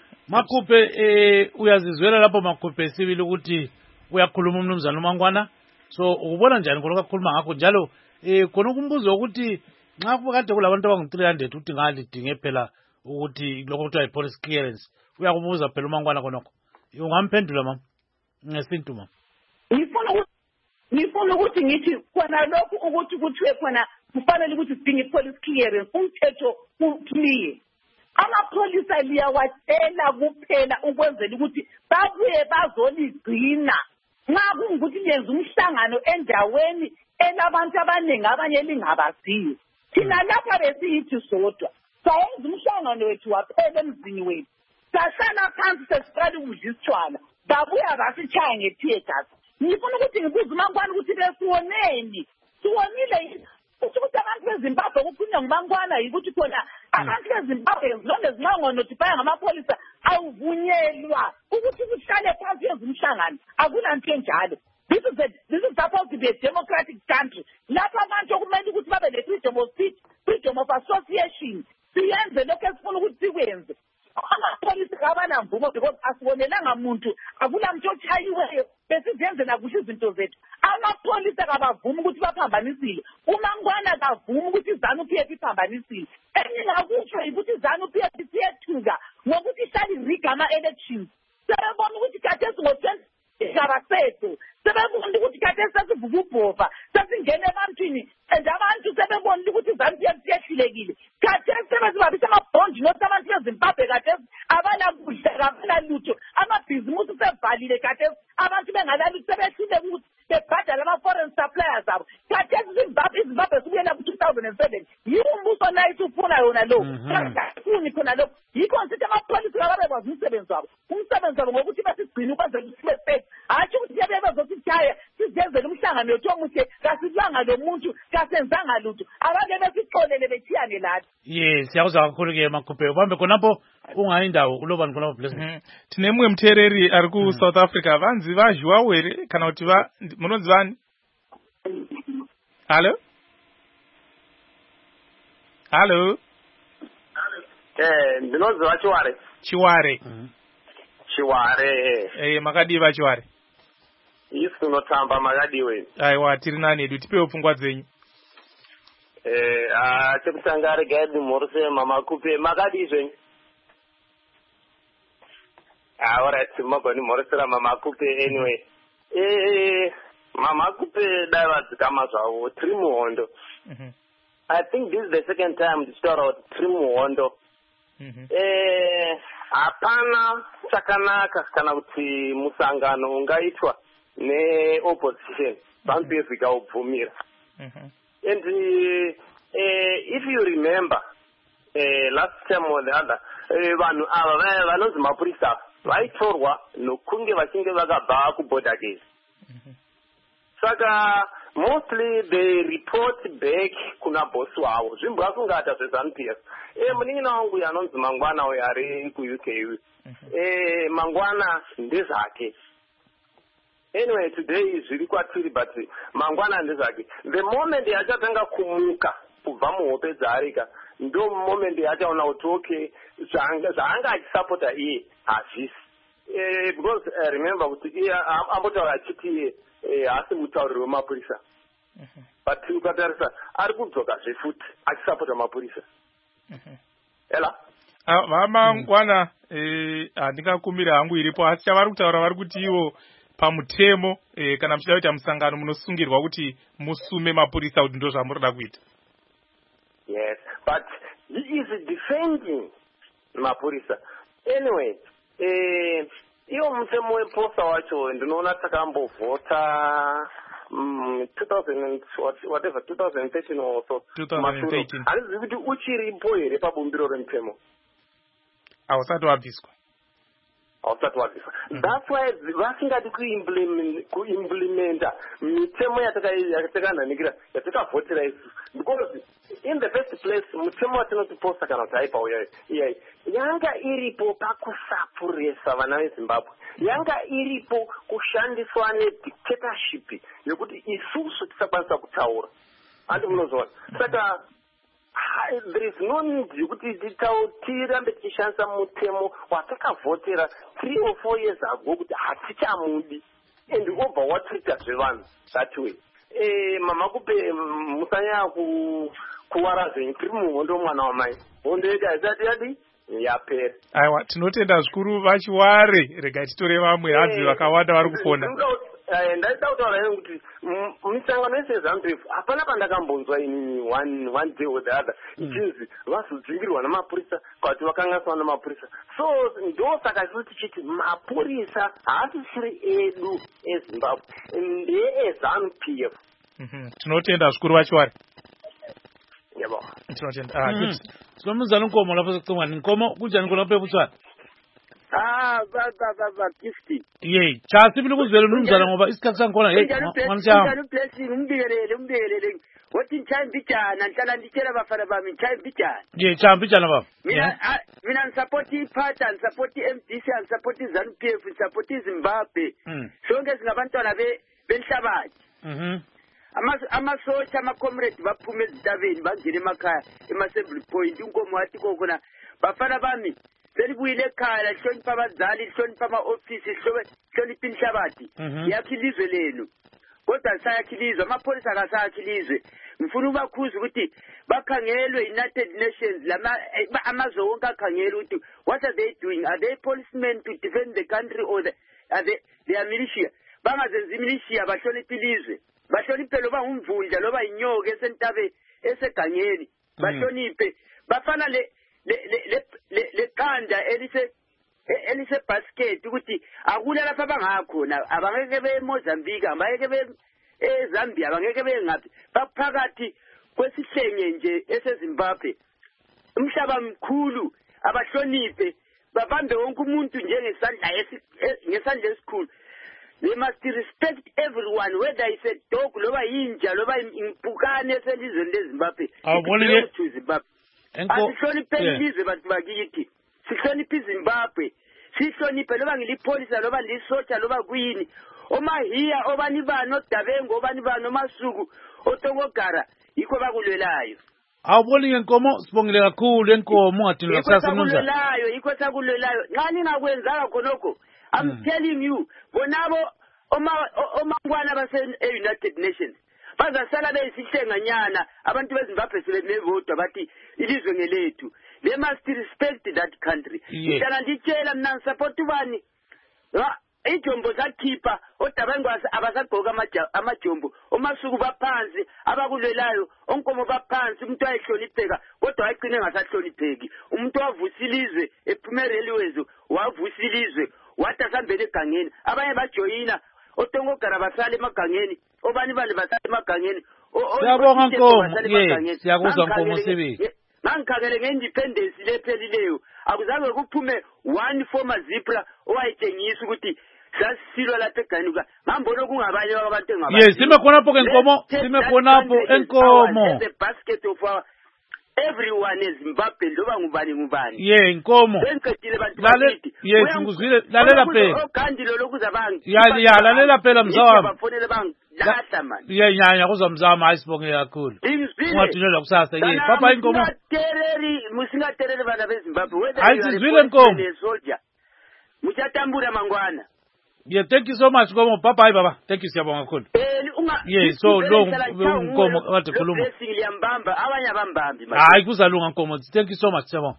Makupe eh uyazizwela lapho Makupe sibili ukuthi uyakhuluma umnumzana uMangwana, so ubona njani khona ukukhuluma ngakho njalo eh khona ukumbuzo ukuthi nxa kade kulabantu abangu three hundred uthi ngali dinge phela ukuthi lokho kuthiwa police clearance uyakubuza phela uMangwana khonokho ungamphendula mama ngesintu mama. Ngifuna ukuthi ngifuna ukuthi ngithi khona lokho ukuthi kuthiwe khona kufanele ukuthi sidinge police clearance umthetho uclear. Amapholisa liyawatshela kuphela ukwenzela ukuthi babuye bazoligcina nxa kungukuthi lenza umhlangano endaweni elabantu abaningi abanye lingabaziyo. Thina lapha besiyithi sodwa sayenza umhlangano wethu waphela emzini wethu sahlala phansi sesiqala ukudla isitshwala babuya basitshaya nge-tear gas. Ngifuna ukuthi ngibuze uMangwana ukuthi besiwoneni siwonile ukuthi abantu beZimbabwe kukhulunywa nguMangwana yikuthi khona abantu beZimbabwe zonke zingangonotifaya ngamapholisa awuvunyelwa ukuthi kuhlale phansi yenza umhlangano akulanto enjalo. This is a, this is supposed to be a democratic country. Lapha abantu okumele ukuthi babe le-freedom of speech, freedom of association. Siyenze lokho esifuna ukuthi sikwenze. Amapholisa kabana mvumo because asibonelanga muntu akulamuntu ochayiweyo besizenzela kuhle izinto zethu. Amapholisa kabavuma ukuthi baphambanisile. uMangwana kavuma ukuthi ZANU P F iphambanisile. Engingakusho ukuthi ZANU P F siyethuka ngokuthi ihlala iriga ama-elections. Sebebona ukuthi khathesi ngo-twenty Garaseto sebebona ukuthi khathesi sesivuka ubhova sesingena ebantwini and abantu sebebona ukuthi ZANU P F siyehlulekile. Khathesi sebezibabisa amabhondi nokuthi abantu beZimbabwe khathesi abanakudla kabanalutho amabhizimusi sevalile khathesi abantu bengalali sebehluleka ukuthi bebhadala ama-foreign suppliers abo. Khathesi iZimbabwe iZimbabwe sikuyela ku-two thousand seven yiwo umbuso nayithi ufuna yona lo kafuni khona lokho yikho nsithi amapholisa kababekwazi umsebenzi wabo umsebenzi wabo ngokuthi besigcine ukwenzela ukuthi sibe safe hatshi ukuthi bebezothi khaya sizenzele umhlangano wethu omuhle kasilanga lo muntu kasenzanga lutho abake besixolele bethiyane lathi. Yes siyakuzwa kakhulu ke Makupe ubambe khonapho ungayindawo ulobani khonapho blessing. Tine mwe mtereri ari ku South Africa vanzi vazhiwa were kana kuti va munonzi vani? Hello? Hello? Eh ndinonzi Chiware. Chiware. Chiware. Eh makadiva Chiware. Isi unotamba makadiwe. Aiwa tiri nani edu tipewo pfungwa dzenyu. Eh ah chekutanga regadi morse mama Kupe makadi zvenyu. Ah alright magoni morse mama Kupe anyway. Eh mama Kupe daiva dzikama zvawo tiri muhondo. Mhm. I think this is the second time the story of tiri muhondo. Mhm. Eh hapana chakanaka kana kuti musangano ungaitwa ne-opposition ZANU P F ikaubvumira. Mhm. And uh, uh, if you remember uh, last time or the other vanhu ava vanonzi mapurisa vaitorwa nokunge vachinge vakabva kuborder case. Saka mostly they report back kuna bosi wavo zvimbwa kungata zveZANU P F. Eh munin'ina wangu anonzi Mangwana uyo ari ku U K. Eh Mangwana ndezake. Anyway, today zviri kwatiri but Mangwana ndezake. The moment yachatanga kumuka kubva muhope dzaarika ndo moment yachaona kuti okay zvaanga achisapota iye hazvisi. Eh because uh, remember kuti iye ambotaura achiti haasi mutauriri wemapurisa. But ukatarisa ari kudzoka zvefuti achisapota mapurisa. Ela Mangwana handingakumira hangu iripo asi chavari kutaura vari kuti ivo pamutemo kana muchida kuita musangano munosungirwa kuti musume mapurisa kuti ndo zvamurida kuita. Yes, but he is defending mapurisa. Anyway, eh iyo mutemo weposa wacho ndinoona takambovhota mm, two thousand whatever two thousand thirteen or so. twenty thirteen. Harizivi kuti uchiripo here pabumbiro remutemo. Hausati wabviswa. hausati wabvisa. That's why vasingadi kuimplementa mitemo yatakanikira yatakavhotera isusu, because in the first place mutemo watinotiposta kana kuti haipauya iyai yanga iripo pakusapuresa vana vezimbabwe, yanga iripo kushandiswa nedictatorship yekuti isusu tisakwanisa kutaura. Handi munozona saka there is no need yekuti tirambe tichishandisa mutemo watakavhotera three or four years ago kuti hatichamudi and obva watrita zvevanhu that way. Eh, mama kupe musanya kuwara zvenyu tiri muhondo mwana wamai hondo yedu haisati yadi yapera. Aiwa, tinotenda zvikuru vachiware. Rega titore vamwe hadzi vakawanda vari kufona. Ndaida kutaura hengu kuti misangano yese yeZANU-P F hapana pandakambonzwa inini one one day or the other ichinzi vazodzingirwa namapurisa kuti vakanganiswa namapurisa. So ndo saka isusu tichiti mapurisa haasisiri edu eZimbabwe, ndeeZANU-P F. Tinotenda zvikuru vachiware. Yebo. Tinotenda. Somuzana Nkomo lapho sekucingwana Nkomo kunjani khona phela buthwana? Ah, ba ba ba ba fifty. Yey, cha sibili kuzwela umnumzana ngoba isikhathi sangikhona hey, ngwanjani? Njalo blessing umbikelele umbikelele. Wathi nchambijana nhlala nditshela abafana bami nchambijana. Yey, chambijana baba. Mina mina nisupport iParty, nisupport iM D C, nisupport iZANU-P F, nisupport iZimbabwe. Sonke singabantwana be benhlabathi. Mhm. Ama amasosha ama comrades baphume ezitabeni bangena emakhaya ema-assembly point unkomo wathi kokona bafana bami selibuyile ekhaya lihlonipha abazali lihlonipha ama-ofisi lihlonipha inhlabathi yakhe ilizwe lenu kodwa lisayakhilizwe amapholisa akasayakhilizwe. Ngifuna ubakhuza ukuthi bakhangelwe i-United Nations amazwe wonke akhangelwe ukuthi what are they doing, are they policemen to defend the country or the, are they, they are militia? Bangazenzi militia bahlonipha ilizwe, bahloniphe loba umvundla loba inyoka esentabeni esegangeni bahloniphe bafana le le le le qanda elise elise basket ukuthi akula lapha bangakhona abangeke be Mozambique abangeke be eZambia abangeke be ngaphi baphakathi kwesihlenge nje eseZimbabwe. Umhlaba mkhulu abahloniphe babambe wonke umuntu njengesandla ngesandla esikhulu. They must respect everyone, whether it's a dog, loba inja, loba impukane eselizweni leZimbabwe. Awubonile to Zimbabwe. Asihloniphe ilizwe bantu bakithi. Sihloniphe iZimbabwe. Sihloniphe loba ngilipholisa loba lisotsha loba kuyini. Omahiya obani bani odabengo obani bani omasuku otokogara yikho bakulwelayo. Awubonile Nkomo sibongile kakhulu eNkomo ngathini lasasa mnumzana. Yikho sakulwelayo, yikho sakulwelayo. Nxa ningakwenzanga khonokho I'm telling you, bonabo omangwana base-United Nations bazasala beyisihlenganyana abantu beZimbabwe sebenevoto bathi ilizwe ngelethu. They must respect that country. Ngicela nditshela mina ngisupport ubani ijombo zakhipha odabengo abasagqoka amajombo omasuku baphansi abakulwelayo onkomo baphansi umuntu ayihlonipheka kodwa ayigcine engasahlonipheki. Umuntu wavusa ilizwe ephume railways wavusa ilizwe wathi asambele egangeni abanye bajoyina otongogara basale emagangeni obani bali basale emagangeni. Siyabonga Nkomo. Yes, siyakuzwa Nkomo sibili. Mangikhangele nge-independence lephelileyo akuzange kuphume one former Zipra owayetshengisa ukuthi sasilwa lapha eGanuka ngambona kungabanye abantu engabanye. Yes, sime khonapho ke Nkomo, sime khonapho eNkomo. The basket of our everyone is Zimbabwe loba ngubani ngubani. Yeah, Nkomo. Benqedile bantu bakithi. Yes, nguzwile lalela phela. Ogandilo lokuza bangi. Ya ya lalela phela mzawami. Bafonele bangi. Lahla man. Yeah, nyanya kuzwa mzawami ayisibonge kakhulu. Ungathulelwa kusasa yini. Papa Nkomo. Tereri musingatereri bana beZimbabwe. Ayizizwile Nkomo. Muchatambura mangwana. Yeah, thank you so much Nkomo. Papa hayi baba. Thank you siyabonga kakhulu. Yeah, so long Nkomo wathi khuluma. Liyambamba abanye abambambi. Hayi kuzalunga Nkomo. Thank you so much siyabonga.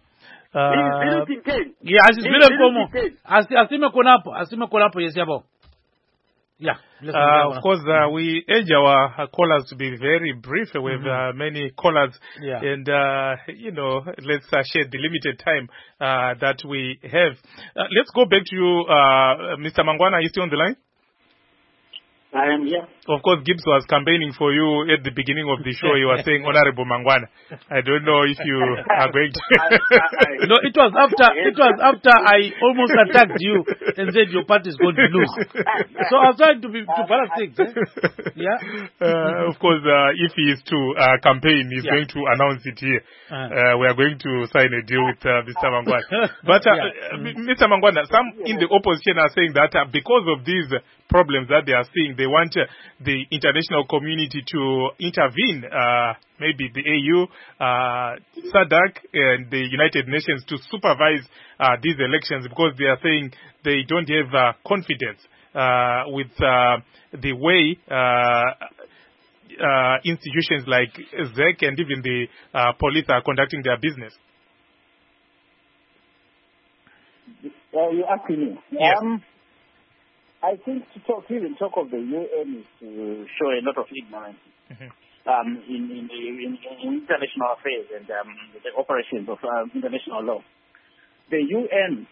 Uh, yeah, asizwile Nkomo. Asime khonapho, asime khonapho yesiyabonga. Yeah. Uh, of course, uh, we urge our uh, callers to be very brief. We have uh, many callers, yeah. and uh, you know, let's uh, share the limited time uh, that we have. Uh, let's go back to you, uh, Mister Mangwana. Are you still on the line? I am here. Of course, Gibbs was campaigning for you at the beginning of the show. He was saying, Honorable Mangwana. I don't know if you are going to... I, I, I, no, it was after it was after I almost attacked you and said your party is going to lose. So I was trying to, be, to balance things. Eh? Yeah. Uh, of course, uh, if he is to uh, campaign, he's yeah. going to announce it here. Uh, uh, we are going to sign a deal with uh, Mister Mangwana. But, uh, yeah. uh, Mister Mangwana, some in the opposition are saying that uh, because of these problems that they are seeing, they want uh, the international community to intervene, uh, maybe the A U, uh, SADC, and the United Nations to supervise uh, these elections because they are saying they don't have uh, confidence uh, with uh, the way uh, uh, institutions like Z E C and even the uh, police are conducting their business. Well, you're asking me. Yeah. Um, I think to talk, even talk of the U N is to show a lot of ignorance mm-hmm. um, in, in, in, in international affairs and um, the operations of uh, international law. The U N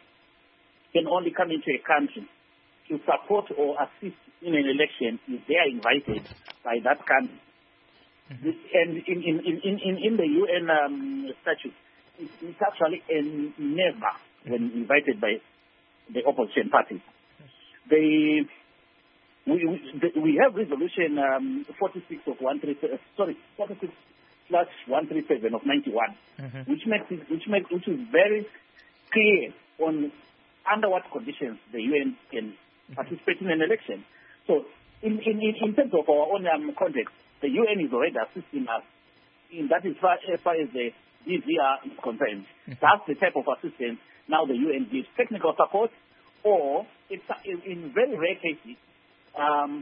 can only come into a country to support or assist in an election if they are invited by that country. Mm-hmm. And in, in, in, in, in the U N um, statute, it's, it's actually a never when invited by the opposition parties. They, we, we, we have resolution um, forty-six of one thirty, uh, sorry, forty-six slash one thirty-seven of ninety-one, mm-hmm. which makes it, which makes which is very clear on under what conditions the U N can participate in an election. So, in in, in terms of our own um, context, the U N is already assisting us in that as far as, far as the D V R is concerned. Mm-hmm. That's the type of assistance now the U N gives: technical support. Or, it's, in very rare cases, um,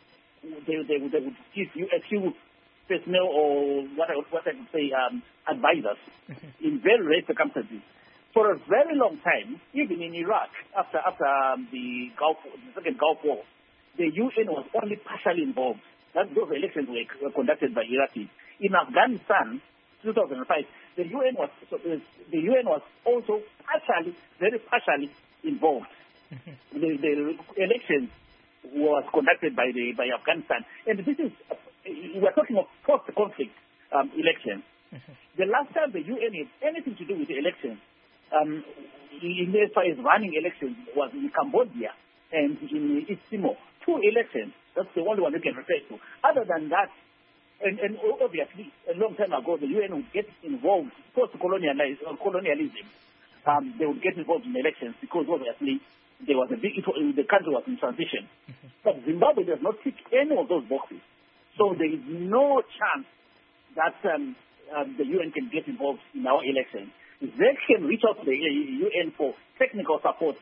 they, they, they would give you a few personnel or what I, what I would say, um, advisors in very rare circumstances. For a very long time, even in Iraq, after after um, the Gulf, the Second Gulf War, the U N was only partially involved. That those elections were conducted by Iraqis. In Afghanistan, two thousand five, the U N was the U N was also partially, very partially involved. Mm-hmm. The, the election was conducted by the by Afghanistan, and this is uh, we're talking of post-conflict um, elections. Mm-hmm. The last time the U N had anything to do with the elections, um, in as far as running elections, was in Cambodia and in East Timor. Two elections. That's the only one you can refer to. Other than that, and, and obviously a long time ago, the U N would get involved post-colonialism. Colonialism, um, they would get involved in elections because obviously. There was a big, it, the country was in transition. Mm-hmm. But Zimbabwe does not tick any of those boxes. So there is no chance that um, um, the U N can get involved in our elections. They can reach out to the U N for technical support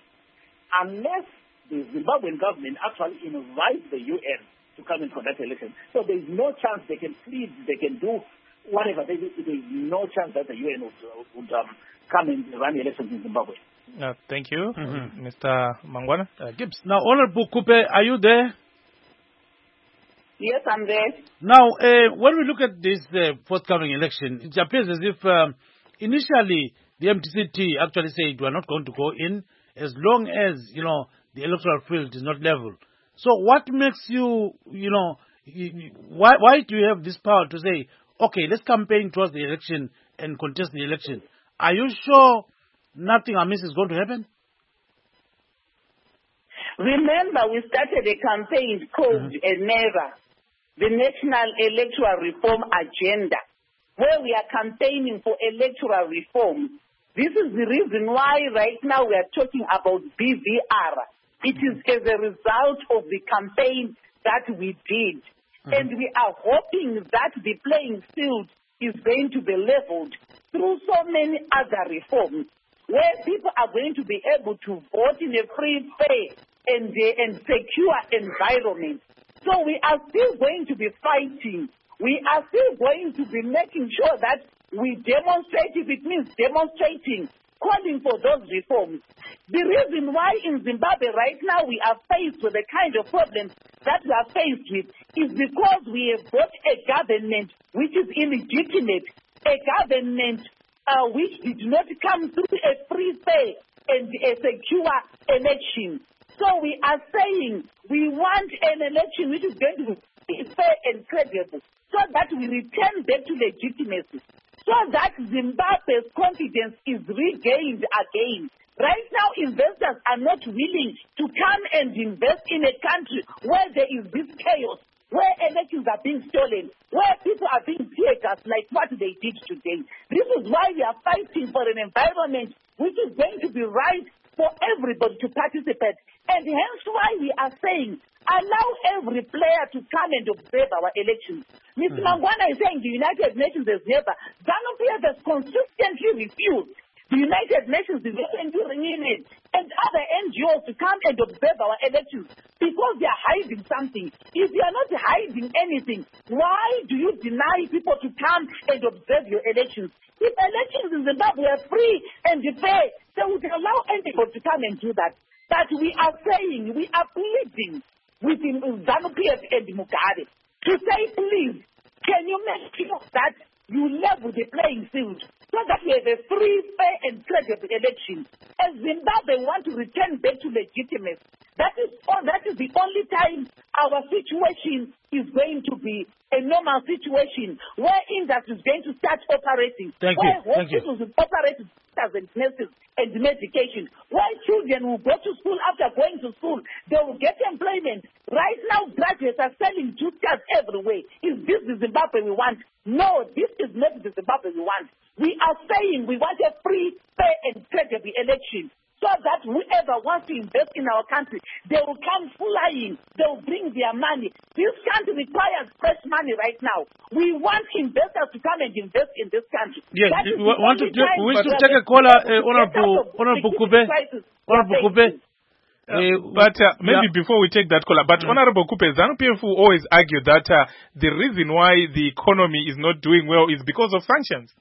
unless the Zimbabwean government actually invites the U N to come and conduct elections. So there is no chance they can plead, they can do whatever. There is no chance that the U N would, would um, come and run elections in Zimbabwe. Uh, thank you, mm-hmm. Mister Mangwana. Uh, Gibbs. Now, Honorable Kupe, are you there? Yes, I'm there. Now, uh, when we look at this uh, forthcoming election, it appears as if um, initially the M T C T actually said we are not going to go in as long as, you know, the electoral field is not level. So what makes you, you know, you, why, why do you have this power to say, okay, let's campaign towards the election and contest the election? Are you sure nothing amiss is going to happen? Remember, we started a campaign called mm-hmm. NEVA, the National Electoral Reform Agenda, where we are campaigning for electoral reform. This is the reason why right now we are talking about B V R. It is as a result of the campaign that we did. Mm-hmm. And we are hoping that the playing field is going to be leveled through so many other reforms, where people are going to be able to vote in a free, fair, and, uh, and secure environment. So we are still going to be fighting. We are still going to be making sure that we demonstrate, if it means demonstrating, calling for those reforms. The reason why in Zimbabwe right now we are faced with the kind of problems that we are faced with is because we have got a government which is illegitimate, a government Uh, which did not come through a free, fair, and a secure election. So we are saying we want an election which is going to be fair and credible, so that we return back to legitimacy, so that Zimbabwe's confidence is regained again. Right now, investors are not willing to come and invest in a country where there is this chaos, where elections are being stolen, where people are being tear gassed like what they did today. This is why we are fighting for an environment which is going to be right for everybody to participate. And hence why we are saying, allow every player to come and observe our elections. Mister Mm-hmm. Mangwana is saying the United Nations has never. ZANU-P F has consistently refused the United Nations, the European Union, and other N G Os to come and observe our elections because they are hiding something. If you are not hiding anything, why do you deny people to come and observe your elections? If elections in Zimbabwe are free and fair, they would allow anybody to come and do that. But we are saying, we are pleading with ZANU-P F and Mugabe to say, please, can you make sure that you level the playing field so that we have a free, fair, and credible election? As Zimbabwe want to return back to legitimacy, that is all, that is the only time our situation is going to be a normal situation where industry is going to start operating, Thank where you. Thank hospitals you. will operate with doctors and nurses and medication, where children will go to school after going to school, they will get employment. Right now, graduates are selling juice cards everywhere. Is this the Zimbabwe we want? No, this is not the Zimbabwe we want. We are saying we want a free, fair, and credible election, so that whoever wants to invest in our country, they will come flying, they will bring their money. This country requires fresh money right now. We want investors to come and invest in this country. Yes, That is we the want to only do, time we wish we to are take a going caller, to uh, get Honorable, out of Honorable the Kube. crisis. Honorable Yeah, Kube. Uh, Uh, but uh, maybe yeah. before we take that caller, but Mm. Honorable Kupe, ZANU-P F will always argue that uh, the reason why the economy is not doing well is because of sanctions.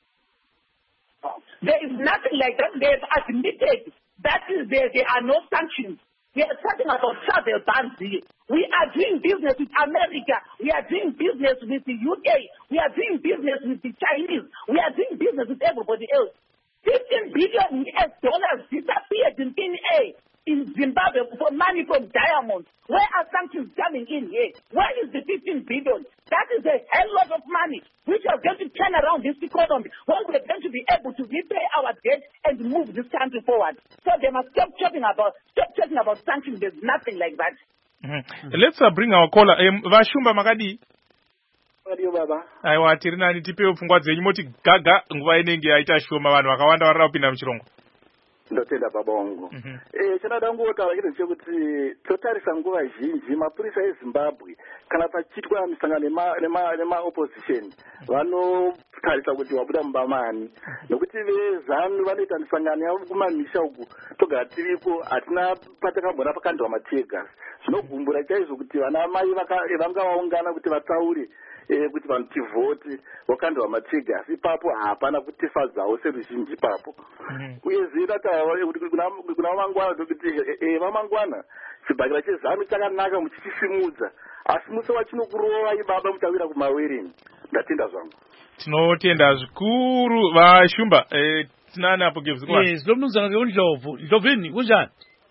There is nothing like that. They have admitted that is there, there are no sanctions. We are talking about travel bans here. We are doing business with America. We are doing business with the U K. We are doing business with the Chinese. We are doing business with everybody else. fifteen billion U S dollars disappeared in thin air in Zimbabwe for money from diamonds. Where are sanctions coming in here? Where is the fifteen billion? That is a hell lot of money which are going to turn around this economy when we're going to be able to repay our debt and move this country forward. So they must stop talking about stop talking about sanctions. There's nothing like that. Mm-hmm. Let's uh, bring our caller. Um, Vashumba Magadi. Adiyo baba. Aiwa tirina nitipewo pfungwa dzenyu moti gaga nguva inenge yaita shoma vanhu vakawanda varara kupinda muchirongo. Ndotenda baba wangu. Mhm. Eh chandada ngotaura chiro chekuti totarisa nguva zhinji mapurisa eZimbabwe kana pachitwa misangano nema nema nema opposition vanotarisa kuti wabuda mubamani nokuti vezanu vanoita misangano yavo kumamisha uku togara tiriko hatina patakambona pakandwa mategas zvinogumbura chaizvo kuti vana mai vanga vaungana kuti vataure Eh, kuti vanhu tivhoti wakandwa mategas ipapo hapana kutifadzawo seruzhinji ipapo uyezve dataura kuti kuna vamangwana tokuti vamangwana chibhakira chezanu chakanaka muchichisimudza asi musi wachinokurova ibaba muchawira kumawerini. Ndatenda zvangu. Tinotenda zvikuru Vashumba. Eh, tinani apo gezikwa. Yes, lo mnumzana ke uNdlovu. Ndlovini kunjani?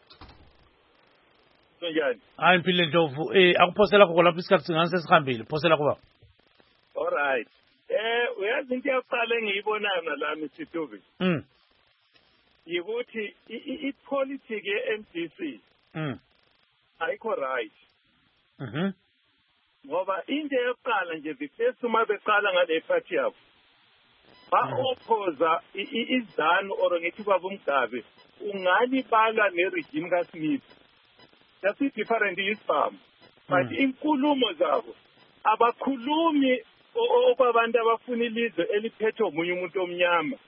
Kunjani? Hayi mphile Ndlovu. Eh akuphosela khona lapha isikhathi singane sesihambile. Phosela kuba. All right. Eh uyazi into yaqala engiyibonana la Msithubi. Mm. Yikuthi ipolitiki ye-M D C Mm. ayikho right. Mhm. Ngoba into yokuqala nje befest uma beqala ngale party yabo. Ba opposa izanu or ngithi kwabo umgabe ungani balwa neregime kaSmith. That's a different isibhamu. But inkulumo zabo abakhulumi okwabantu abafuna ilizwe eliphethe omunye umuntu omnyama.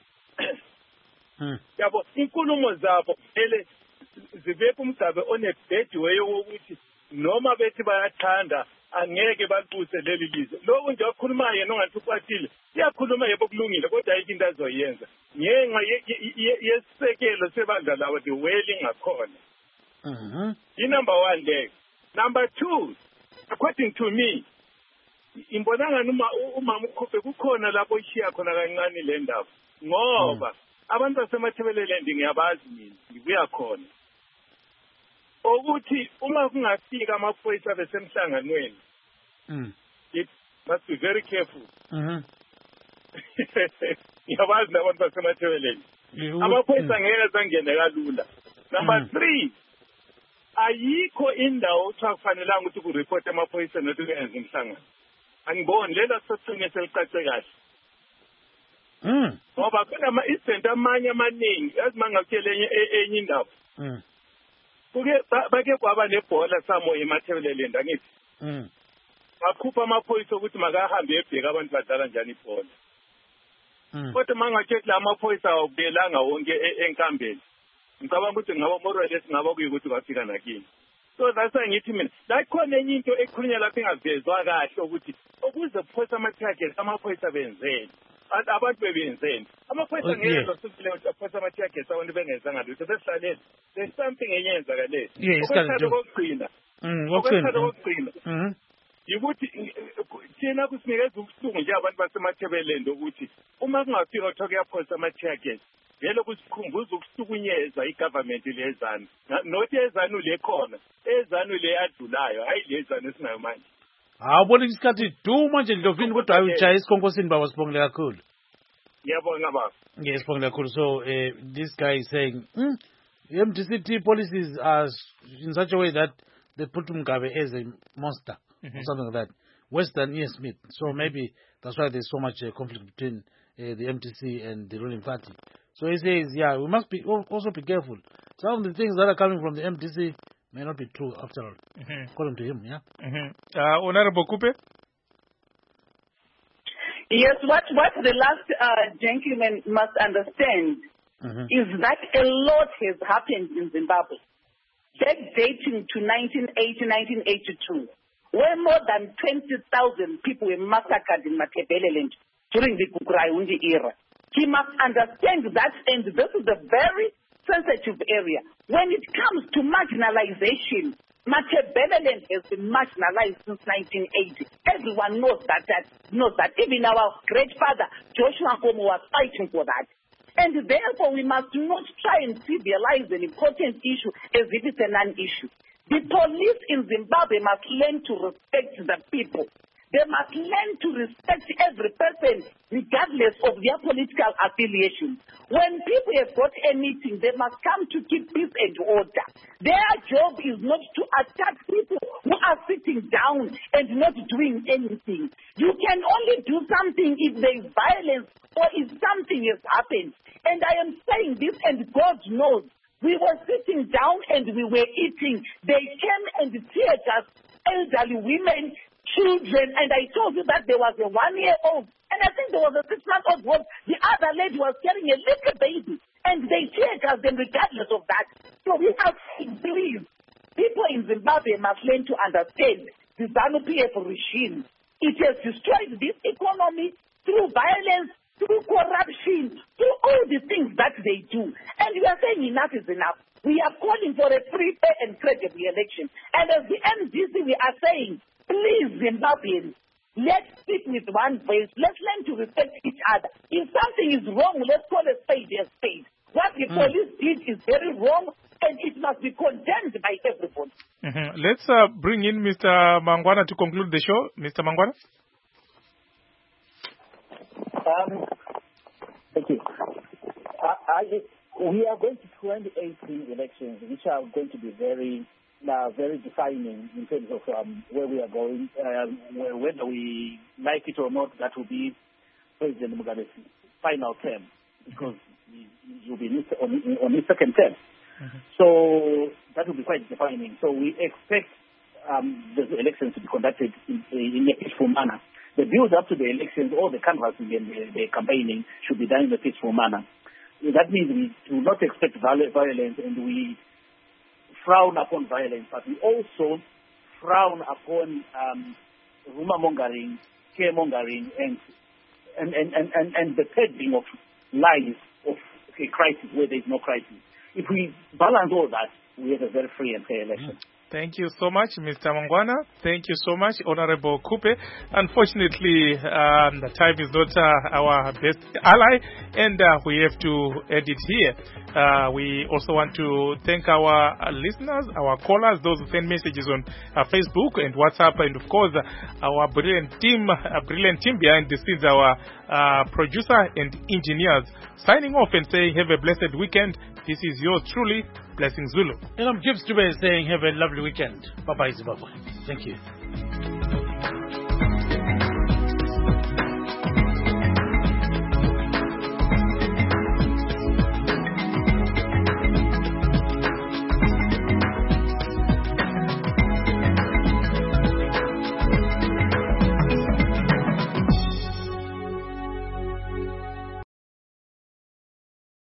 Yabo inkulumo zabo ele zibepha umgabe onebhedi way wokuthi noma bethi bayathanda angeke balibuse leli lizwe. Lokho nje wakhuluma yena ongathi ukwatile iyakhuluma yebo kulungile kodwa ayikho into azoyenza ngenxa yesisekelo sebandla lawo the wailing ngakhona. Mhm. Number one there. Number two, according to me, imbonanga noma umama ukhuphe kukhona lapho ishiya khona kancane le ndaba ngoba abantu basemathebelelende ngiyabazi mina ngibuya khona ukuthi uma kungafika amaphoyisa besemhlanganweni Mm. it must be very careful. Mhm. Yabazi nabantu basemathebeleni. You- Amaphoyisa mm. ngeke zangene kalula. Number Mm. three, ayikho indawo okuthiwa kufanelanga ukuthi kureport amaphoyisa nokuthi kuyenza umhlangano. Angiboni lela sesithunye selicace kahle. Mm. Ngoba kunama incident amanye amaningi azimangakutshela enye enye indawo. Mm. Kuke ba- bake kwaba nebhola samo emathebeleni angithi. Mm. Bakhupha amaphoyisa ukuthi makahambe ebheka abantu badlala njani ibhola. Mm. Kodwa mangatshethi la amaphoyisa awubelanga wonke e- enkambeni. Ngicabanga ukuthi ngaba moral lesingaba kuyikuthi kwafika nakini. So that's why ngithi mina la khona enye into ekhulunywa lapha engavezwa kahle ukuthi ukuze kuphoyisa ama-targets amaphoyisa benzeni. Abantu abantu bebenzeni. Amaphoyisa Oh, ngeke yeah. zosukile ukuthi aphoyisa ama-targets abantu bengenzanga lutho besihlalele. There's something eyenzakale. Yeah, it's gotta do. kokugcina. Mm. Okwesithathu What's kokugcina. Mhm. Yikuthi thina kusinikeza ubuhlungu nje abantu basemathebeleni ukuthi uma kungafika kuthiwa kuyaphosa ama-targets vele kusikhumbuza ukuhlukunyezwa i-government lezanu nothi ezanu le khona ezanu le yadlulayo hayi lezanu esinayo manje. Awubona isikhathi du manje Ndlovini kodwa hayi ujaya isikhonkosini baba sibongile kakhulu. Ngiyabonga baba. Yes, sibongile kakhulu. So uh, this guy is saying mm, the M D C T policies are s- in such a way that they put Mugabe as a monster or something like that. Worse than Ian Smith. So maybe that's why there's so much uh, conflict between uh, the M D C and the ruling party. So he says, yeah, we must be al- also be careful. Some of the things that are coming from the M D C may not be true after all, Mhm. according to him, yeah? Mhm. Uh, Honorable Kupe? Yes, what, what the last uh, gentleman must understand Mhm. is that a lot has happened in Zimbabwe. Backdating to nineteen eighty, nineteen eighty-two, where more than twenty thousand people were massacred in Matabeleland during the Kukurayundi era. He must understand that, and this is a very sensitive area. When it comes to marginalization, Matabeleland has been marginalized since nineteen eighty. Everyone knows that, that knows that. Even our great father, Joshua Nkomo, was fighting for that. And therefore, we must not try and trivialize an important issue as if it's a non-issue. The police in Zimbabwe must learn to respect the people. They must learn to respect every person, regardless of their political affiliation. When people have got a meeting, they must come to keep peace and order. Their job is not to attack people who are sitting down and not doing anything. You can only do something if there is violence or if something has happened. And I am saying this, and God knows. We were sitting down and we were eating. They came and teared us, elderly women, children, and I told you that there was a one-year-old, and I think there was a six-month-old boy. The other lady was carrying a little baby, and they teared us them regardless of that. So we have to please, people in Zimbabwe must learn to understand the ZANU-P F regime. It has destroyed this economy through violence, through corruption, through all the things that they do. And we are saying enough is enough. We are calling for a free, fair, and credible election. And as the M D C, we are saying, please, Zimbabweans, let's speak with one voice. Let's learn to respect each other. If something is wrong, let's call a spade a spade. What the Mm. police did is very wrong, and it must be condemned by everybody. Mhm. Let's uh, bring in Mister Mangwana to conclude the show. Mister Mangwana? Um, thank you. I, I, we are going to twenty eighteen elections, which are going to be very, uh, very defining in terms of um, where we are going. Um, whether we like it or not, that will be President Mugabe's final term, because he he will be on, on his second term. Mhm. So that will be quite defining. So we expect um, the elections to be conducted in, in a peaceful manner. The build up to the elections, all the canvassing and the, the campaigning should be done in a peaceful manner. That means we do not expect violence, and we frown upon violence, but we also frown upon um, rumor mongering, scaremongering, and and, and, and, and and the peddling of lies of a crisis where there is no crisis. If we balance all that, we have a very free and fair election. Thank you so much, Mister Mangwana. Thank you so much, Honorable Kupe. Unfortunately, um, the time is not uh, our best ally, and uh, we have to end it here. Uh, we also want to thank our uh, listeners, our callers, those who send messages on uh, Facebook and WhatsApp, and of course, uh, our brilliant team, uh, brilliant team behind the scenes, our uh, producer and engineers. Signing off and saying, have a blessed weekend. This is yours truly, Blessing Zulu. And I'm Gibbs Dube saying, have a lovely weekend. Bye-bye, Zimbabwe. Thank you.